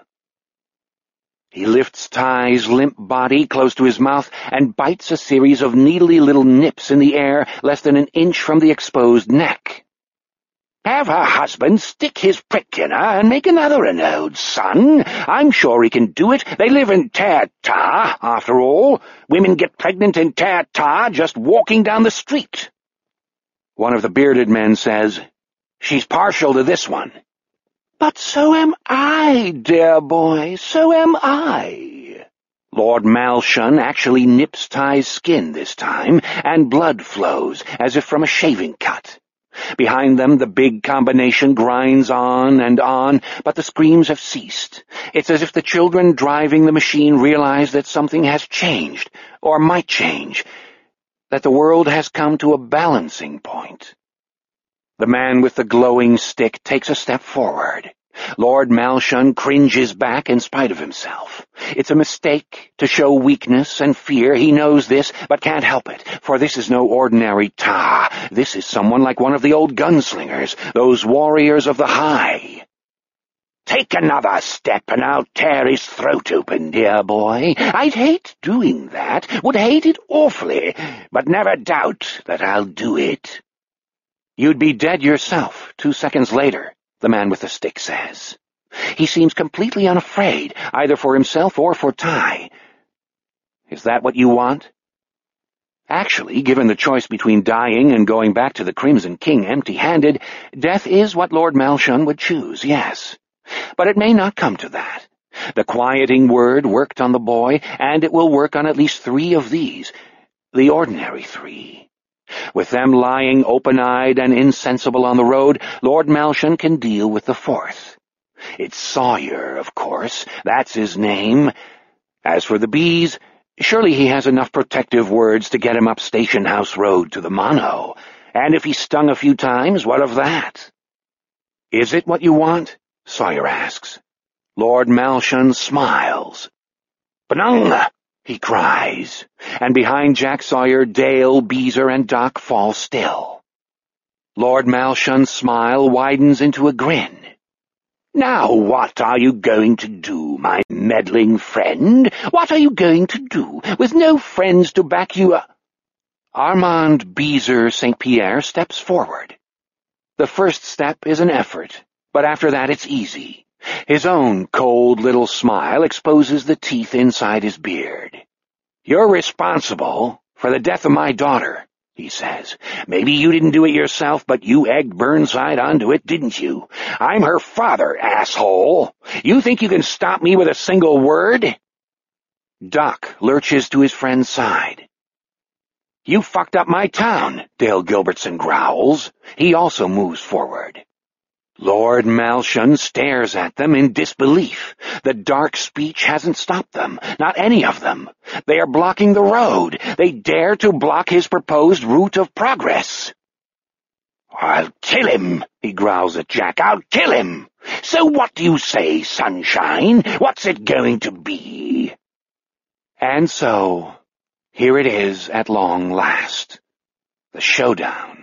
He lifts Ty's limp body close to his mouth and bites a series of needly little nips in the air less than an inch from the exposed neck. have her husband stick his prick in her and make another inode, son. I'm sure he can do it. They live in Tar-Tar, after all. Women get pregnant in Tar-Tar just walking down the street. One of the bearded men says, "She's partial to this one." "But so am I, dear boy, so am I." Lord Malshun actually nips Ty's skin this time, and blood flows, as if from a shaving cut. Behind them the big combination grinds on, but the screams have ceased. It's as if the children driving the machine realize that something has changed, or might change, that the world has come to a balancing point. The man with the glowing stick takes a step forward. Lord Malshun cringes back in spite of himself. It's a mistake to show weakness and fear. He knows this, but can't help it, for this is no ordinary Tar. This is someone like one of the old gunslingers, those warriors of the High. "Take another step and I'll tear his throat open, dear boy. I'd hate doing that, would hate it awfully, but never doubt that I'll do it." "You'd be dead yourself 2 seconds later," the man with the stick says. He seems completely unafraid, either for himself or for Ty. "Is that what you want?" Actually, given the choice between dying and going back to the Crimson King empty-handed, death is what Lord Malshun would choose, yes. But it may not come to that. The quieting word worked on the boy, and it will work on at least 3 of these, the ordinary 3. With them lying open-eyed and insensible on the road, Lord Malshun can deal with the 4th. It's Sawyer, of course. That's his name. As for the bees, surely he has enough protective words to get him up Station House Road to the Mono. And if he's stung a few times, what of that? "Is it what you want?" Sawyer asks. Lord Malshun smiles. "Benung!" he cries, and behind Jack Sawyer, Dale, Beezer, and Doc fall still. Lord Malshun's smile widens into a grin. "Now what are you going to do, my meddling friend? What are you going to do, with no friends to back you up?" Armand Beezer St. Pierre steps forward. The first step is an effort, but after that it's easy. His own cold little smile exposes the teeth inside his beard. "You're responsible for the death of my daughter," he says. "Maybe you didn't do it yourself, but you egged Burnside onto it, didn't you? I'm her father, asshole. You think you can stop me with a single word?" Doc lurches to his friend's side. "You fucked up my town," Dale Gilbertson growls. He also moves forward. Lord Malshun stares at them in disbelief. The dark speech hasn't stopped them, not any of them. They are blocking the road. They dare to block his proposed route of progress. "I'll kill him," he growls at Jack. "I'll kill him. So what do you say, sunshine? What's it going to be?" And so, here it is at long last. The showdown.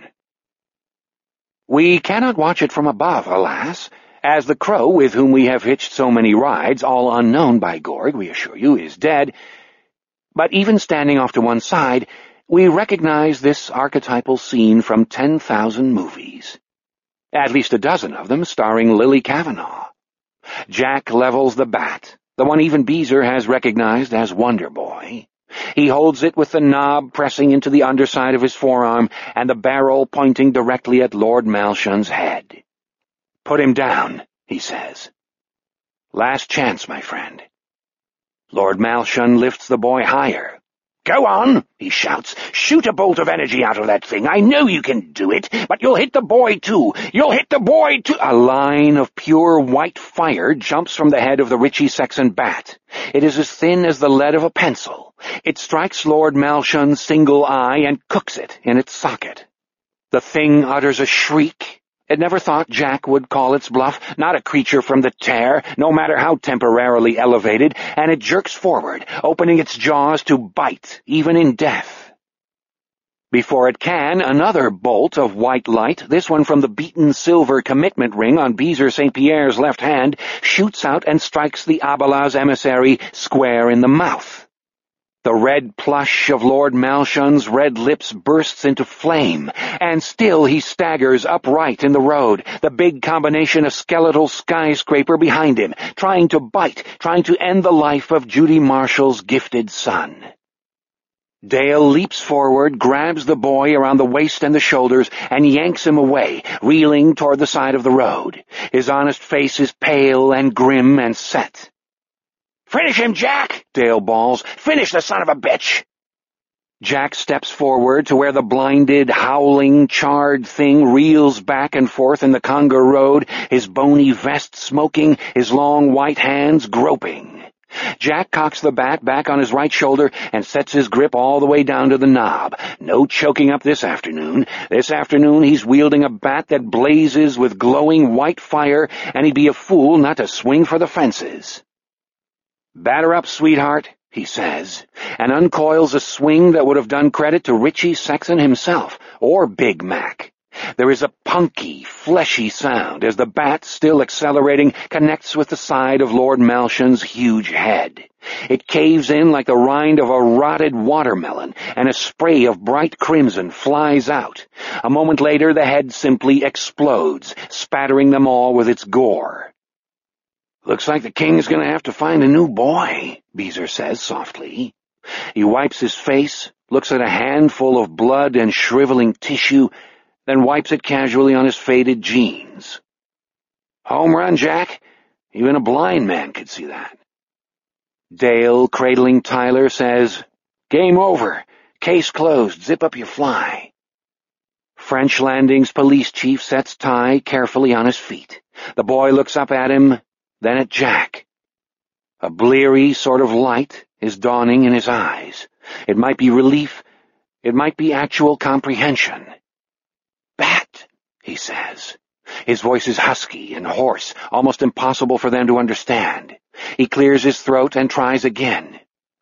We cannot watch it from above, alas, as the crow with whom we have hitched so many rides, all unknown by Gorg, we assure you, is dead. But even standing off to one side, we recognize this archetypal scene from 10,000 movies. At least a dozen of them starring Lily Kavanaugh. Jack levels the bat, the one even Beezer has recognized as Wonder Boy. He holds it with the knob pressing into the underside of his forearm and the barrel pointing directly at Lord Malshun's head. "Put him down," he says. "Last chance, my friend." Lord Malshun lifts the boy higher. "Go on," he shouts. "Shoot a bolt of energy out of that thing. I know you can do it, but you'll hit the boy, too. You'll hit the boy, too." A line of pure white fire jumps from the head of the Richie Sexton bat. It is as thin as the lead of a pencil. It strikes Lord Malshun's single eye and cooks it in its socket. The thing utters a shriek. It never thought Jack would call its bluff, not a creature from the tear, no matter how temporarily elevated, and it jerks forward, opening its jaws to bite, even in death. Before it can, another bolt of white light, this one from the beaten silver commitment ring on Beezer St. Pierre's left hand, shoots out and strikes the Abelaz emissary square in the mouth. The red plush of Lord Malshun's red lips bursts into flame, and still he staggers upright in the road, the big combination of skeletal skyscraper behind him, trying to bite, trying to end the life of Judy Marshall's gifted son. Dale leaps forward, grabs the boy around the waist and the shoulders, and yanks him away, reeling toward the side of the road. His honest face is pale and grim and set. "Finish him, Jack!" Dale bawls. "Finish the son of a bitch!" Jack steps forward to where the blinded, howling, charred thing reels back and forth in the Conga Road, his bony vest smoking, his long white hands groping. Jack cocks the bat back on his right shoulder and sets his grip all the way down to the knob. No choking up this afternoon. This afternoon he's wielding a bat that blazes with glowing white fire, and he'd be a fool not to swing for the fences. "Batter up, sweetheart," he says, and uncoils a swing that would have done credit to Richie Sexson himself, or Big Mac. There is a punky, fleshy sound as the bat, still accelerating, connects with the side of Lord Malshun's huge head. It caves in like the rind of a rotted watermelon, and a spray of bright crimson flies out. A moment later the head simply explodes, spattering them all with its gore. "Looks like the king's going to have to find a new boy," Beezer says softly. He wipes his face, looks at a handful of blood and shriveling tissue, then wipes it casually on his faded jeans. "Home run, Jack. Even a blind man could see that." Dale, cradling Tyler, says, "Game over. Case closed. Zip up your fly." French Landing's police chief sets Ty carefully on his feet. The boy looks up at him, then at Jack. A bleary sort of light is dawning in his eyes. It might be relief. It might be actual comprehension. "Bat," he says. His voice is husky and hoarse, almost impossible for them to understand. He clears his throat and tries again.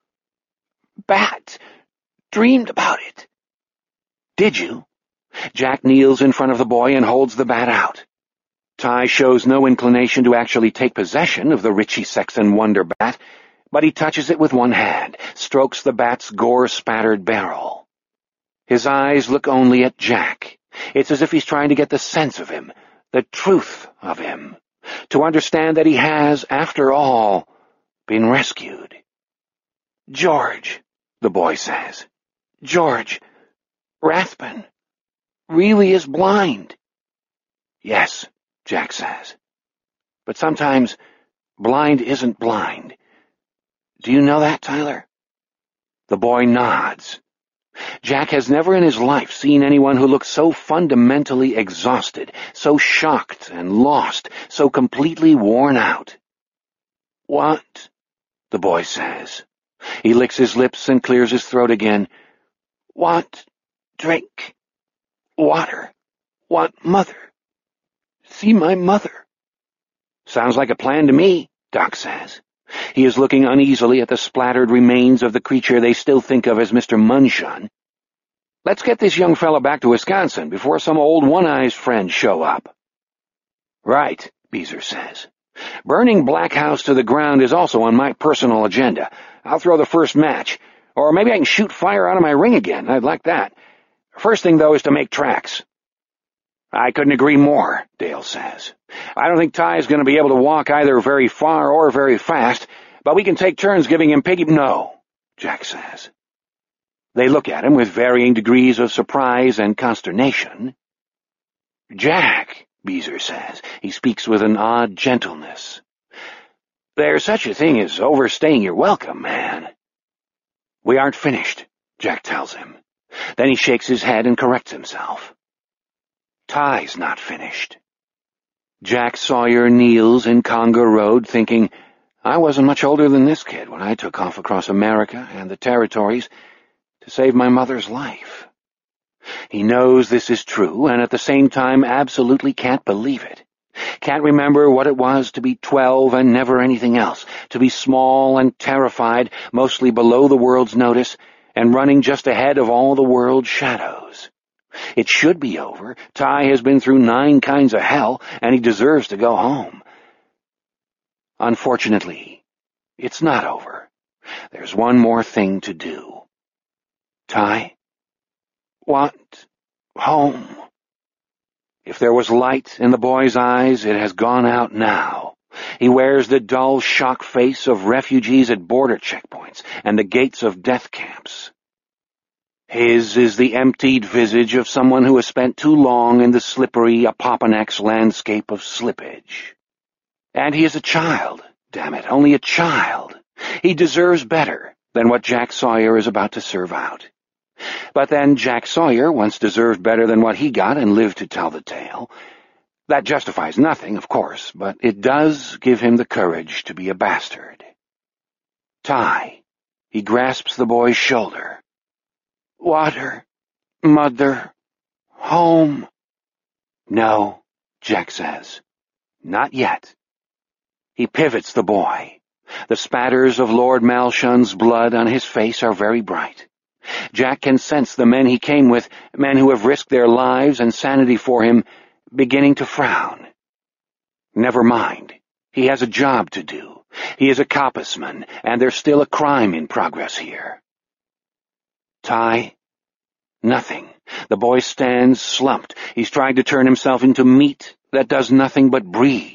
"Bat. Dreamed about it." "Did you?" Jack kneels in front of the boy and holds the bat out. Ty shows no inclination to actually take possession of the Richie Sexson Wonder Bat, but he touches it with one hand, strokes the bat's gore-spattered barrel. His eyes look only at Jack. It's as if he's trying to get the sense of him, the truth of him, to understand that he has, after all, been rescued. "George," the boy says. "George, Rathbun really is blind." "Yes," Jack says. "But sometimes blind isn't blind. Do you know that, Tyler?" The boy nods. Jack has never in his life seen anyone who looked so fundamentally exhausted, so shocked and lost, so completely worn out. "What?" the boy says. He licks his lips and clears his throat again. "Want drink. Water. Want mother. See my mother." "Sounds like a plan to me," Doc says. He is looking uneasily at the splattered remains of the creature they still think of as Mr. Munshun. "Let's get this young fella back to Wisconsin before some old one-eyed friends show up." "Right," Beezer says. "Burning Black House to the ground is also on my personal agenda. I'll throw the first match. Or maybe I can shoot fire out of my ring again. I'd like that. First thing, though, is to make tracks." "I couldn't agree more," Dale says. "I don't think Ty is going to be able to walk either very far or very fast, but we can take turns giving him piggy—" "No," Jack says. They look at him with varying degrees of surprise and consternation. "Jack," Beezer says. He speaks with an odd gentleness. "There's such a thing as overstaying your welcome, man." "We aren't finished," Jack tells him. Then he shakes his head and corrects himself. "Ty's not finished." Jack Sawyer kneels in Conga Road thinking, I wasn't much older than this kid when I took off across America and the territories to save my mother's life. He knows this is true and at the same time absolutely can't believe it. Can't remember what it was to be 12 and never anything else, to be small and terrified, mostly below the world's notice, and running just ahead of all the world's shadows. It should be over. Ty has been through 9 kinds of hell, and he deserves to go home. Unfortunately, it's not over. There's one more thing to do. Ty? What? Home. If there was light in the boy's eyes, it has gone out now. He wears the dull shock face of refugees at border checkpoints and the gates of death camps. His is the emptied visage of someone who has spent too long in the slippery Appomattox landscape of slippage. And he is a child, damn it, only a child. He deserves better than what Jack Sawyer is about to serve out. But then Jack Sawyer once deserved better than what he got and lived to tell the tale. That justifies nothing, of course, but it does give him the courage to be a bastard. Ty. He grasps the boy's shoulder. Water, mother, home. No, Jack says. Not yet. He pivots the boy. The spatters of Lord Malshun's blood on his face are very bright. Jack can sense the men he came with, men who have risked their lives and sanity for him, beginning to frown. Never mind. He has a job to do. He is a coppisman, and there's still a crime in progress here. Ty? Nothing. The boy stands slumped. He's trying to turn himself into meat that does nothing but breathe.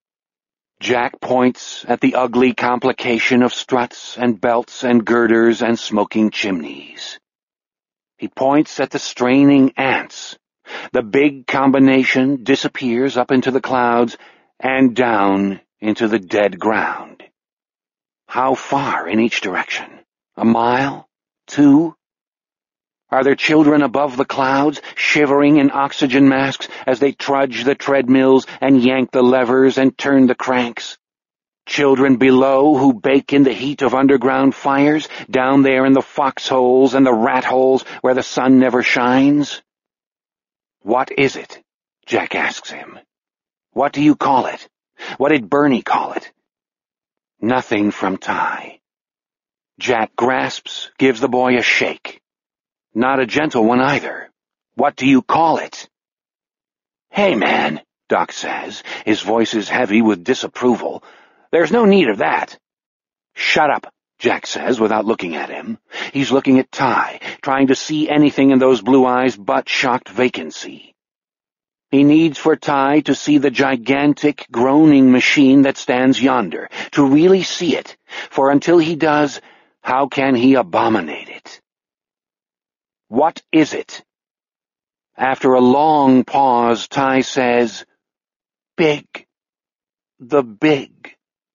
Jack points at the ugly complication of struts and belts and girders and smoking chimneys. He points at the straining ants. The big combination disappears up into the clouds and down into the dead ground. How far in each direction? A mile? 2? Are there children above the clouds, shivering in oxygen masks as they trudge the treadmills and yank the levers and turn the cranks? Children below who bake in the heat of underground fires, down there in the foxholes and the rat holes where the sun never shines? What is it? Jack asks him. What do you call it? What did Bernie call it? Nothing from Ty. Jack grasps, gives the boy a shake. Not a gentle one either. What do you call it? Hey, man, Doc says. His voice is heavy with disapproval. There's no need of that. Shut up, Jack says without looking at him. He's looking at Ty, trying to see anything in those blue eyes but shocked vacancy. He needs for Ty to see the gigantic, groaning machine that stands yonder, to really see it, for until he does, how can he abominate it? What is it? After a long pause, Ty says, Big. The big.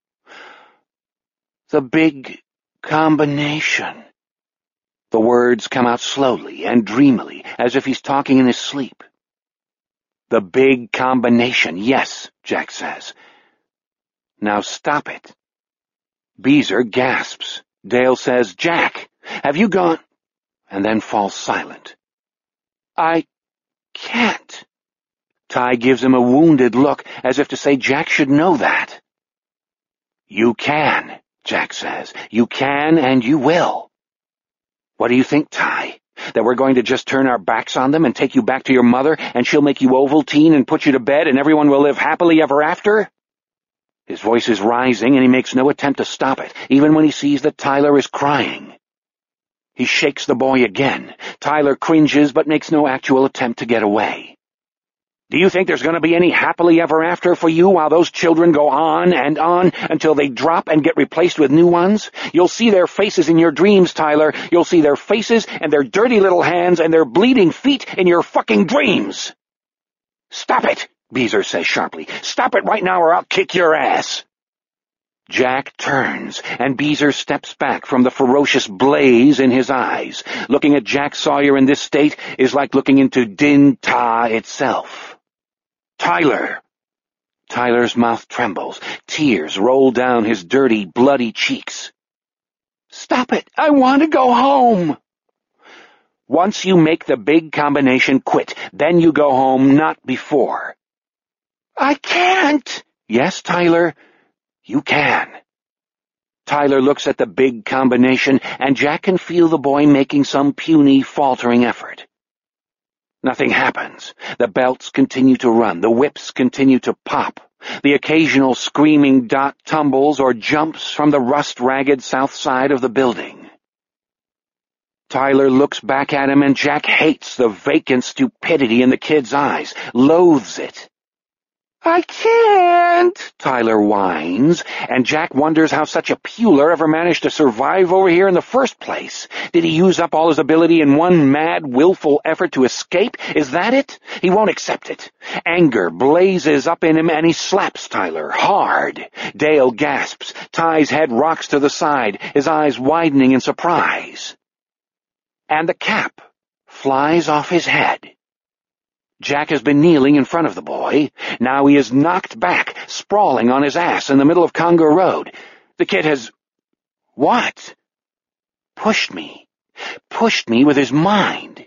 The big combination. The words come out slowly and dreamily, as if he's talking in his sleep. The big combination, yes, Jack says. Now stop it. Beezer gasps. Dale says, Jack, have you gone? And then falls silent. I can't. Ty gives him a wounded look, as if to say Jack should know that. You can, Jack says. You can and you will. What do you think, Ty? That we're going to just turn our backs on them and take you back to your mother, and she'll make you Ovaltine and put you to bed, and everyone will live happily ever after? His voice is rising, and he makes no attempt to stop it, even when he sees that Tyler is crying. He shakes the boy again. Tyler cringes, but makes no actual attempt to get away. Do you think there's going to be any happily ever after for you while those children go on and on until they drop and get replaced with new ones? You'll see their faces in your dreams, Tyler. You'll see their faces and their dirty little hands and their bleeding feet in your fucking dreams. Stop it, Beezer says sharply. Stop it right now or I'll kick your ass. Jack turns, and Beezer steps back from the ferocious blaze in his eyes. Looking at Jack Sawyer in this state is like looking into Din Ta itself. Tyler! Tyler's mouth trembles. Tears roll down his dirty, bloody cheeks. Stop it! I want to go home! Once you make the big combination quit, then you go home, not before. I can't! Yes, Tyler, you can. Tyler looks at the big combination, and Jack can feel the boy making some puny, faltering effort. Nothing happens. The belts continue to run. The whips continue to pop. The occasional screaming dot tumbles or jumps from the rust-ragged south side of the building. Tyler looks back at him, and Jack hates the vacant stupidity in the kid's eyes, loathes it. "I can't," Tyler whines, and Jack wonders how such a puler ever managed to survive over here in the first place. Did he use up all his ability in one mad, willful effort to escape? Is that it? He won't accept it. Anger blazes up in him, and he slaps Tyler hard. Dale gasps. Ty's head rocks to the side, his eyes widening in surprise. And the cap flies off his head. Jack has been kneeling in front of the boy. Now he is knocked back, sprawling on his ass in the middle of Conger Road. The kid has... what? Pushed me. Pushed me with his mind.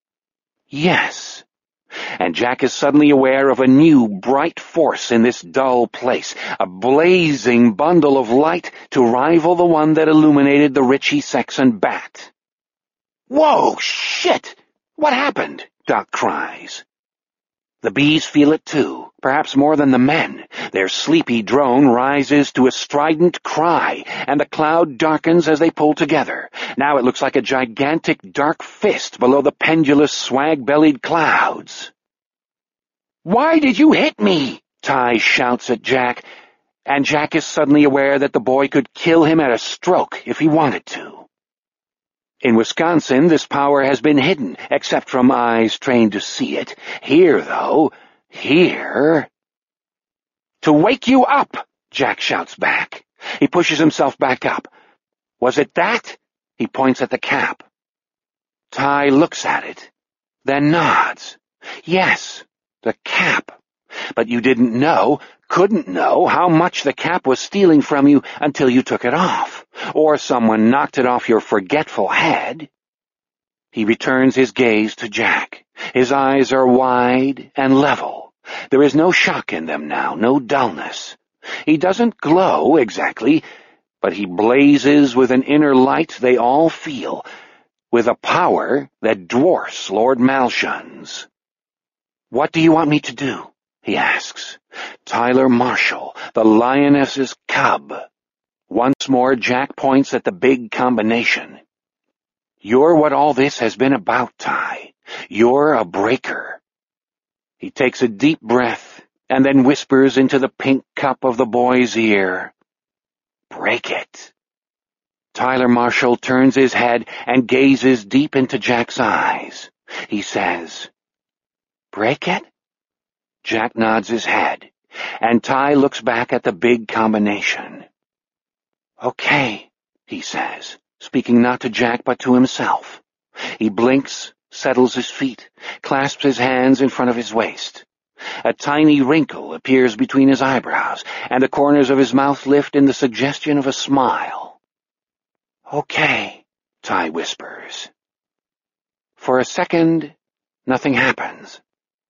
Yes. And Jack is suddenly aware of a new, bright force in this dull place, a blazing bundle of light to rival the one that illuminated the Richie Sexton bat. "Whoa, shit! What happened?" Doc cries. The bees feel it too, perhaps more than the men. Their sleepy drone rises to a strident cry, and the cloud darkens as they pull together. Now it looks like a gigantic dark fist below the pendulous, swag-bellied clouds. "Why did you hit me?" Ty shouts at Jack, and Jack is suddenly aware that the boy could kill him at a stroke if he wanted to. In Wisconsin, this power has been hidden, except from eyes trained to see it. Here, though, here... "To wake you up!" Jack shouts back. He pushes himself back up. "Was it that?" He points at the cap. Ty looks at it, then nods. "Yes, the cap. But you didn't know, couldn't know, how much the cap was stealing from you until you took it off, or someone knocked it off your forgetful head." He returns his gaze to Jack. His eyes are wide and level. There is no shock in them now, no dullness. He doesn't glow exactly, but he blazes with an inner light they all feel, with a power that dwarfs Lord Malshun's. "What do you want me to do?" he asks. Tyler Marshall, the lioness's cub. Once more, Jack points at the big combination. "You're what all this has been about, Ty. You're a breaker." He takes a deep breath and then whispers into the pink cup of the boy's ear, "Break it." Tyler Marshall turns his head and gazes deep into Jack's eyes. He says, "Break it?" Jack nods his head, and Ty looks back at the big combination. "Okay," he says, speaking not to Jack but to himself. He blinks, settles his feet, clasps his hands in front of his waist. A tiny wrinkle appears between his eyebrows, and the corners of his mouth lift in the suggestion of a smile. "Okay," Ty whispers. For a second, nothing happens.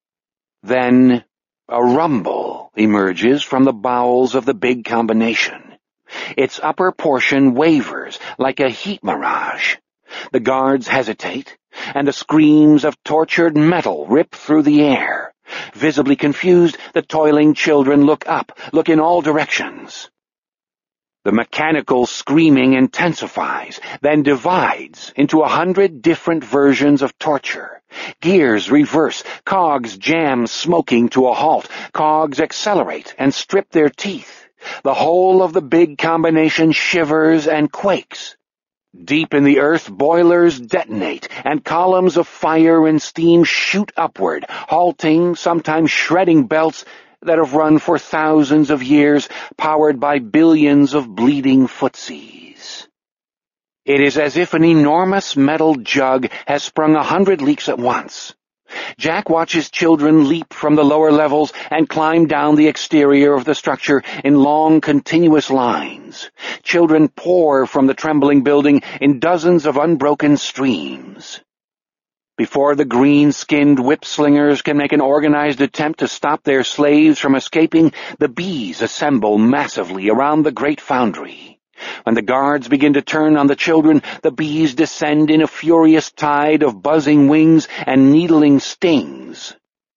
Then a rumble emerges from the bowels of the big combination. Its upper portion wavers like a heat mirage. The guards hesitate, and the screams of tortured metal rip through the air. Visibly confused, the toiling children look up, look in all directions. The mechanical screaming intensifies, then divides into 100 different versions of torture. Gears reverse, cogs jam smoking to a halt, cogs accelerate and strip their teeth. The whole of the big combination shivers and quakes. Deep in the earth, boilers detonate, and columns of fire and steam shoot upward, halting, sometimes shredding belts that have run for thousands of years, powered by billions of bleeding footsies. It is as if an enormous metal jug has sprung 100 leaks at once. Jack watches children leap from the lower levels and climb down the exterior of the structure in long, continuous lines. Children pour from the trembling building in dozens of unbroken streams. Before the green-skinned whip-slingers can make an organized attempt to stop their slaves from escaping, the bees assemble massively around the great foundry. When the guards begin to turn on the children, the bees descend in a furious tide of buzzing wings and needling stings.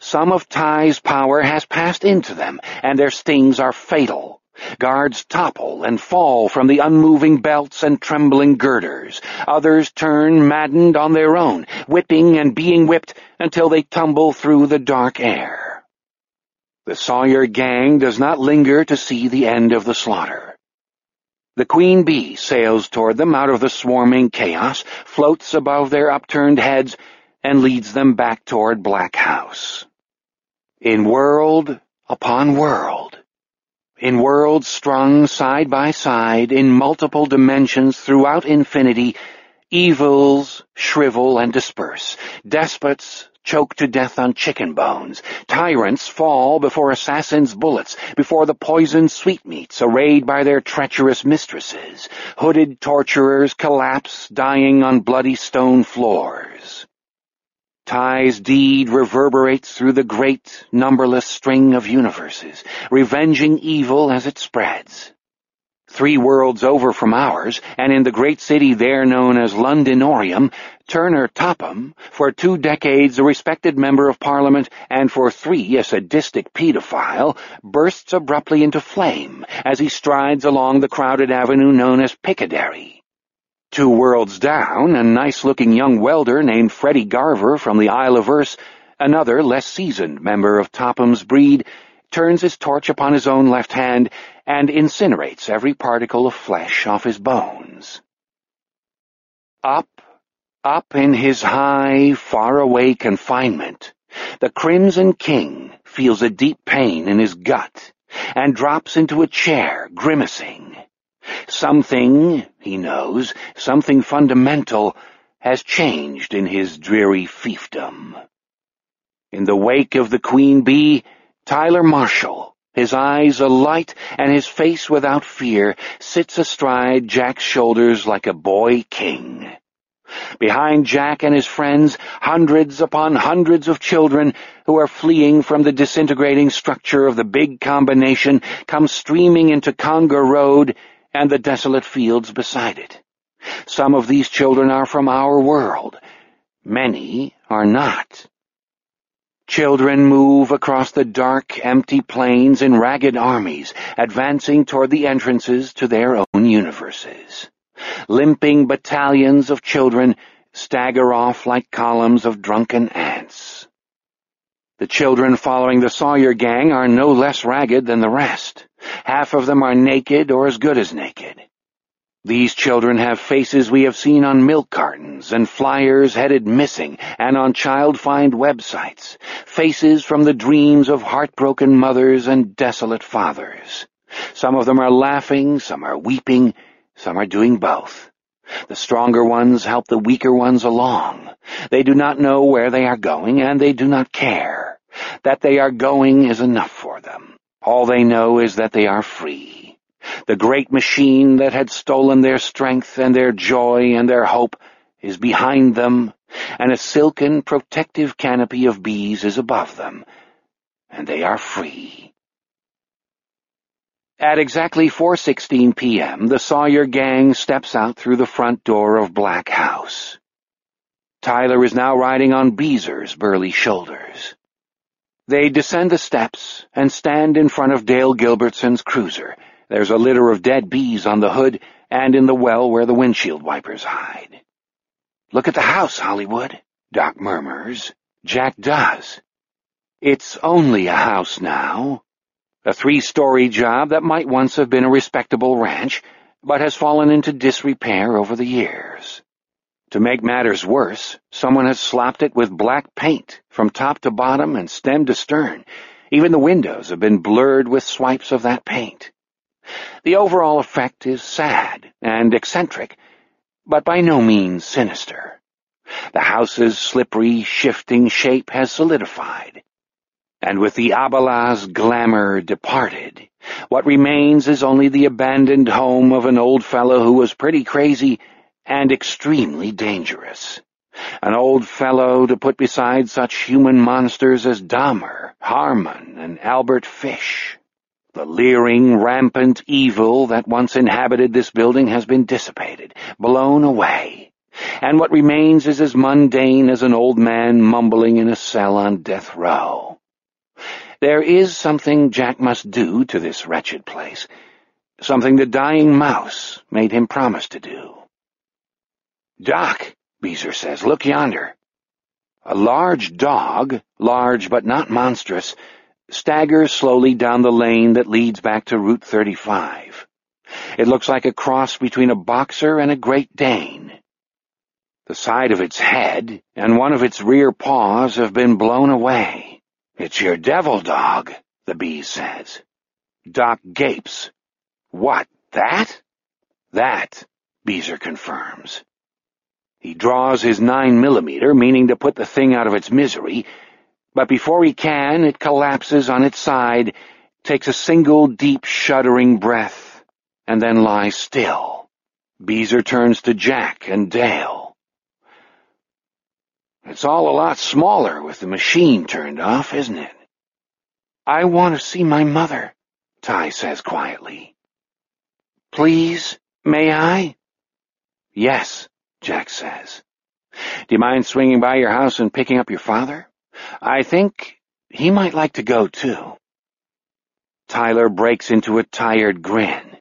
Some of Ty's power has passed into them, and their stings are fatal. Guards topple and fall from the unmoving belts and trembling girders. Others turn maddened on their own, whipping and being whipped until they tumble through the dark air. The Sawyer gang does not linger to see the end of the slaughter. The Queen Bee sails toward them out of the swarming chaos, floats above their upturned heads, and leads them back toward Black House. In world upon world, in worlds strung side by side in multiple dimensions throughout infinity, evils shrivel and disperse, despots choke to death on chicken bones, tyrants fall before assassins' bullets, before the poisoned sweetmeats arrayed by their treacherous mistresses, hooded torturers collapse, dying on bloody stone floors. Ty's deed reverberates through the great, numberless string of universes, revenging evil as it spreads. 3 worlds over from ours, and in the great city there known as Londonorium, Turner Topham, for 2 decades a respected member of Parliament, and for 3 a sadistic pedophile, bursts abruptly into flame as he strides along the crowded avenue known as Piccadilly. 2 worlds down, a nice-looking young welder named Freddie Garver from the Isle of Erse, another less seasoned member of Topham's breed, turns his torch upon his own left hand and incinerates every particle of flesh off his bones. Up in his high, far-away confinement, the Crimson King feels a deep pain in his gut and drops into a chair, grimacing. Something, he knows, something fundamental, has changed in his dreary fiefdom. In the wake of the Queen Bee, Tyler Marshall, his eyes alight and his face without fear, sits astride Jack's shoulders like a boy king. Behind Jack and his friends, hundreds upon hundreds of children who are fleeing from the disintegrating structure of the big combination come streaming into Conga Road and the desolate fields beside it. Some of these children are from our world. Many are not. Children move across the dark, empty plains in ragged armies, advancing toward the entrances to their own universes. Limping battalions of children stagger off like columns of drunken ants. The children following the Sawyer gang are no less ragged than the rest. Half of them are naked or as good as naked. These children have faces we have seen on milk cartons and flyers headed missing and on child-find websites, faces from the dreams of heartbroken mothers and desolate fathers. Some of them are laughing, some are weeping, some are doing both. The stronger ones help the weaker ones along. They do not know where they are going, and they do not care. That they are going is enough for them. All they know is that they are free. The great machine that had stolen their strength and their joy and their hope is behind them, and a silken protective canopy of bees is above them, and they are free. At exactly 4:16 p.m., the Sawyer gang steps out through the front door of Black House. Tyler is now riding on Beezer's burly shoulders. They descend the steps and stand in front of Dale Gilbertson's cruiser. There's a litter of dead bees on the hood and in the well where the windshield wipers hide. "Look at the house, Hollywood," Doc murmurs. Jack does. It's only a house now. A 3-story job that might once have been a respectable ranch, but has fallen into disrepair over the years. To make matters worse, someone has slapped it with black paint from top to bottom and stem to stern. Even the windows have been blurred with swipes of that paint. The overall effect is sad and eccentric, but by no means sinister. The house's slippery, shifting shape has solidified. And with the Abala's glamour departed, what remains is only the abandoned home of an old fellow who was pretty crazy and extremely dangerous. An old fellow to put beside such human monsters as Dahmer, Harmon, and Albert Fish. The leering, rampant evil that once inhabited this building has been dissipated, blown away, and what remains is as mundane as an old man mumbling in a cell on death row. There is something Jack must do to this wretched place, something the dying mouse made him promise to do. "Doc," Beezer says, "look yonder." A large dog, large but not monstrous, staggers slowly down the lane that leads back to Route 35. It looks like a cross between a boxer and a Great Dane. The side of its head and one of its rear paws have been blown away. "It's your devil dog," the bee says. Doc gapes. "What, that?" "That," Beezer confirms. He draws his 9mm, meaning to put the thing out of its misery, but before he can, it collapses on its side, takes a single deep shuddering breath, and then lies still. Beezer turns to Jack and Dale. "It's all a lot smaller with the machine turned off, isn't it?" "I want to see my mother," Ty says quietly. "Please, may I?" "Yes," Jack says. "Do you mind swinging by your house and picking up your father? I think he might like to go, too." Tyler breaks into a tired grin.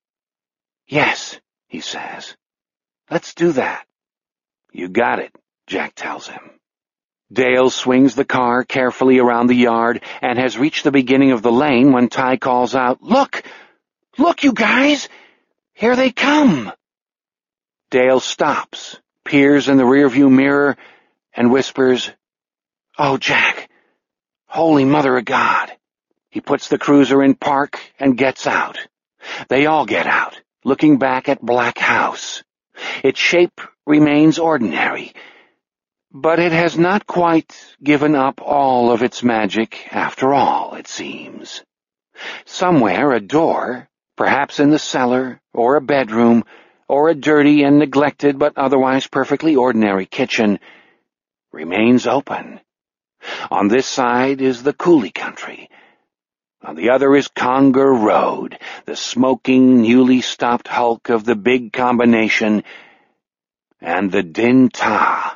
"Yes," he says. "Let's do that." "You got it," Jack tells him. Dale swings the car carefully around the yard and has reached the beginning of the lane when Ty calls out, "Look! Look, you guys! Here they come!" Dale stops, peers in the rearview mirror, and whispers, "Oh, Jack, Holy Mother of God." He puts the cruiser in park and gets out. They all get out, looking back at Black House. Its shape remains ordinary, but it has not quite given up all of its magic after all, it seems. Somewhere a door, perhaps in the cellar, or a bedroom, or a dirty and neglected but otherwise perfectly ordinary kitchen, remains open. On this side is the Cooley country. On the other is Conger Road, the smoking, newly stopped hulk of the big combination, and the Din Ta.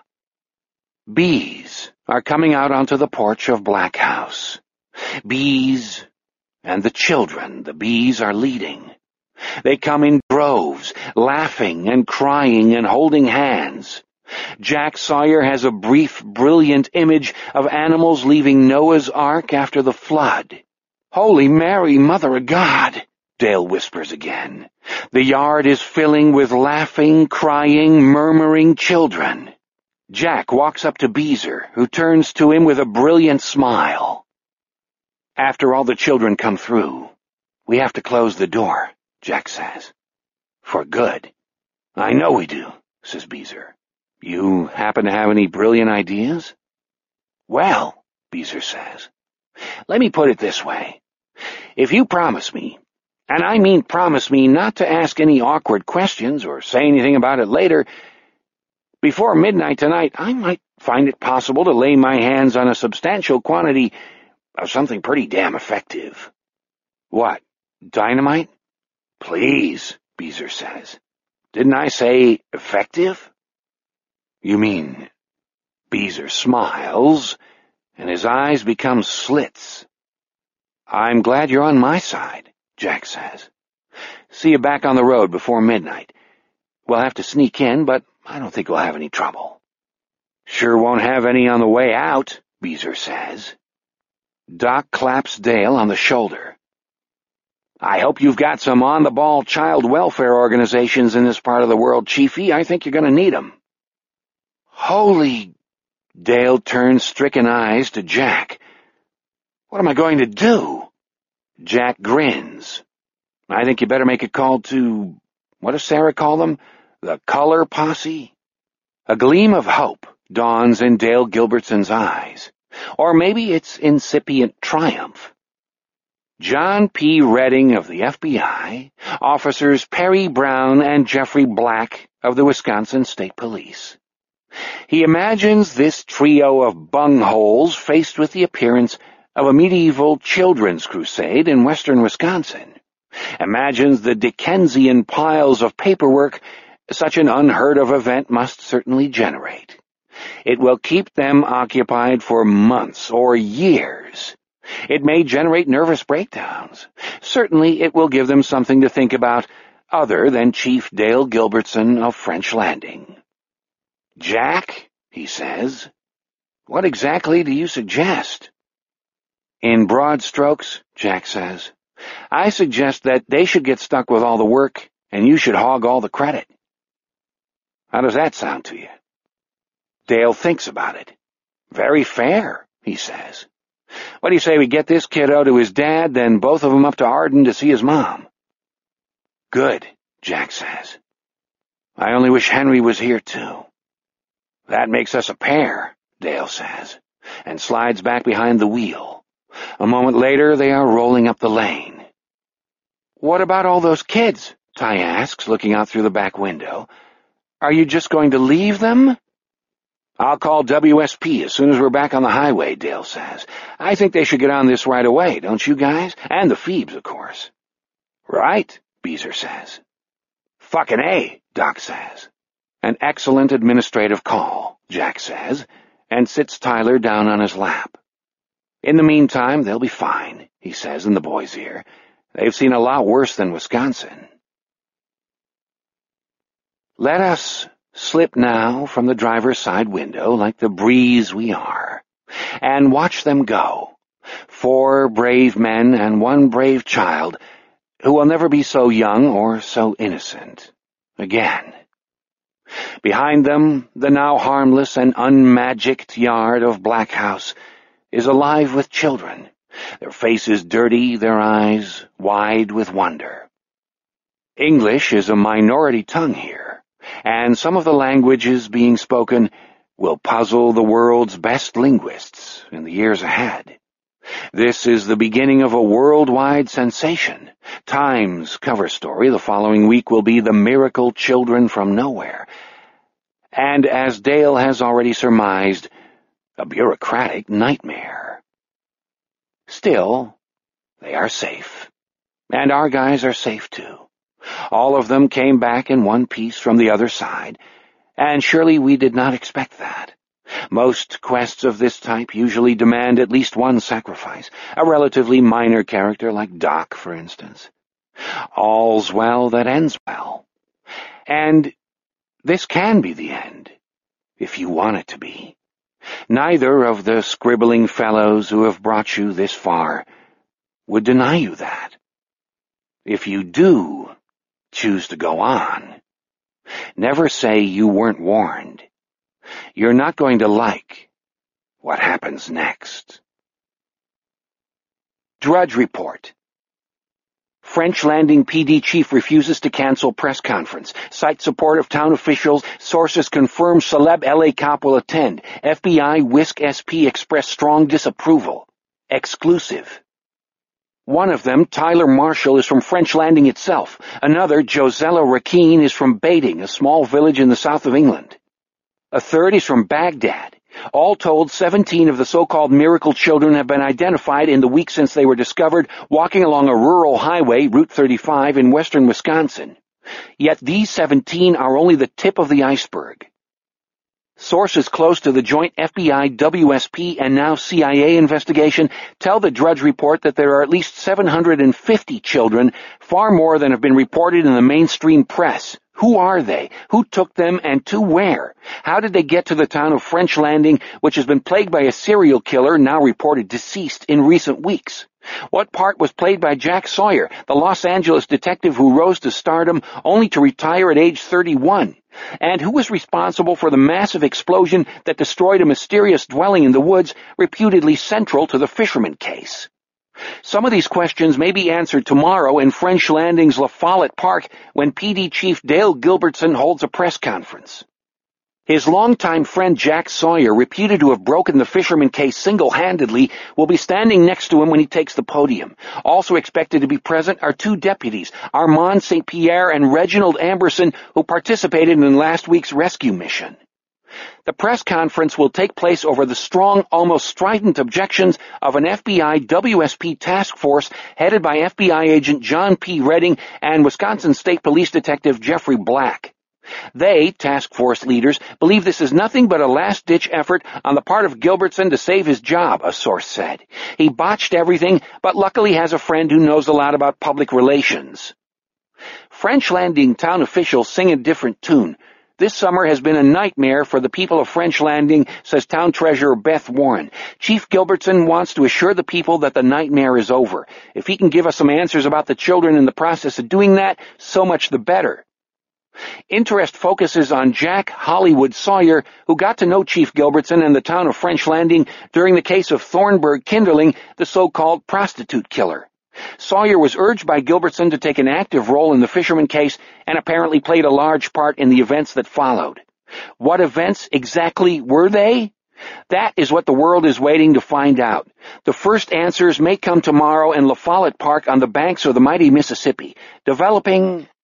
Bees are coming out onto the porch of Black House. Bees and the children the bees are leading. They come in droves, laughing and crying and holding hands. Jack Sawyer has a brief, brilliant image of animals leaving Noah's Ark after the flood. "Holy Mary, Mother of God," Dale whispers again. The yard is filling with laughing, crying, murmuring children. Jack walks up to Beezer, who turns to him with a brilliant smile. "After all the children come through, we have to close the door," Jack says. "For good." "I know we do," says Beezer. "You happen to have any brilliant ideas?" "Well," Beezer says, "let me put it this way. If you promise me, and I mean promise me not to ask any awkward questions or say anything about it later, before midnight tonight I might find it possible to lay my hands on a substantial quantity of something pretty damn effective." "What, dynamite?" "Please," Beezer says. "Didn't I say effective?" "You mean—" Beezer smiles, and his eyes become slits. "I'm glad you're on my side," Jack says. "See you back on the road before midnight. We'll have to sneak in, but I don't think we'll have any trouble." "Sure won't have any on the way out," Beezer says. Doc claps Dale on the shoulder. "I hope you've got some on-the-ball child welfare organizations in this part of the world, Chiefy. I think you're going to need them." "Holy—" Dale turns stricken eyes to Jack. "What am I going to do?" Jack grins. "I think you better make a call to, what does Sarah call them? The Color Posse?" A gleam of hope dawns in Dale Gilbertson's eyes. Or maybe it's incipient triumph. John P. Redding of the FBI, Officers Perry Brown and Jeffrey Black of the Wisconsin State Police. He imagines this trio of bungholes faced with the appearance of a medieval children's crusade in western Wisconsin. Imagines the Dickensian piles of paperwork such an unheard-of event must certainly generate. It will keep them occupied for months or years. It may generate nervous breakdowns. Certainly it will give them something to think about other than Chief Dale Gilbertson of French Landing. "Jack," he says, "what exactly do you suggest?" "In broad strokes," Jack says, "I suggest that they should get stuck with all the work, and you should hog all the credit." How does that sound to you? Dale thinks about it. "Very fair," he says. "What do you say we get this kiddo to his dad, then both of them up to Arden to see his mom?" "Good," Jack says. "I only wish Henry was here too." "That makes us a pair," Dale says, and slides back behind the wheel. A moment later, they are rolling up the lane. "What about all those kids?" Ty asks, looking out through the back window. "Are you just going to leave them?" "I'll call WSP as soon as we're back on the highway," Dale says. "I think they should get on this right away, don't you guys? And the Phoebes, of course." "Right," Beezer says. "Fucking A," Doc says. "An excellent administrative call," Jack says, and sits Tyler down on his lap. "In the meantime, they'll be fine," he says in the boy's ear. "They've seen a lot worse than Wisconsin." Let us slip now from the driver's side window like the breeze we are, and watch them go. 4 brave men and 1 brave child who will never be so young or so innocent again. Behind them, the now harmless and unmagicked yard of Black House is alive with children, their faces dirty, their eyes wide with wonder. English is a minority tongue here, and some of the languages being spoken will puzzle the world's best linguists in the years ahead. This is the beginning of a worldwide sensation. Time's cover story the following week will be The Miracle Children from Nowhere. And as Dale has already surmised, a bureaucratic nightmare. Still, they are safe. And our guys are safe too. All of them came back in one piece from the other side, and surely we did not expect that. Most quests of this type usually demand at least one sacrifice, a relatively minor character like Doc, for instance. All's well that ends well. And this can be the end, if you want it to be. Neither of the scribbling fellows who have brought you this far would deny you that. If you do choose to go on, never say you weren't warned. You're not going to like what happens next. Drudge Report. French Landing PD chief refuses to cancel press conference. Cite support of town officials. Sources confirm celeb LA cop will attend. FBI Whisk SP express strong disapproval. Exclusive. One of them, Tyler Marshall, is from French Landing itself. Another, Josella Rakeen, is from Baiting, a small village in the south of England. A third is from Baghdad. All told, 17 of the so-called miracle children have been identified in the week since they were discovered walking along a rural highway, Route 35, in western Wisconsin. Yet these 17 are only the tip of the iceberg. Sources close to the joint FBI, WSP, and now CIA investigation tell the Drudge Report that there are at least 750 children, far more than have been reported in the mainstream press. Who are they? Who took them, and to where? How did they get to the town of French Landing, which has been plagued by a serial killer now reported deceased in recent weeks? What part was played by Jack Sawyer, the Los Angeles detective who rose to stardom only to retire at age 31? And who was responsible for the massive explosion that destroyed a mysterious dwelling in the woods reputedly central to the Fisherman case? Some of these questions may be answered tomorrow in French Landing's La Follette Park when PD Chief Dale Gilbertson holds a press conference. His longtime friend Jack Sawyer, reputed to have broken the Fisherman case single-handedly, will be standing next to him when he takes the podium. Also expected to be present are 2 deputies, Armand St. Pierre and Reginald Amberson, who participated in last week's rescue mission. The press conference will take place over the strong, almost strident objections of an FBI WSP task force headed by FBI agent John P. Redding and Wisconsin State Police Detective Jeffrey Black. They, task force leaders, believe this is nothing but a last-ditch effort on the part of Gilbertson to save his job, a source said. He botched everything, but luckily has a friend who knows a lot about public relations. French Landing town officials sing a different tune. This summer has been a nightmare for the people of French Landing, says Town Treasurer Beth Warren. Chief Gilbertson wants to assure the people that the nightmare is over. If he can give us some answers about the children in the process of doing that, so much the better. Interest focuses on Jack Hollywood Sawyer, who got to know Chief Gilbertson and the town of French Landing during the case of Thornburg Kinderling, the so-called prostitute killer. Sawyer was urged by Gilbertson to take an active role in the fisherman case and apparently played a large part in the events that followed. What events exactly were they? That is what the world is waiting to find out. The first answers may come tomorrow in La Follette Park on the banks of the mighty Mississippi. Developing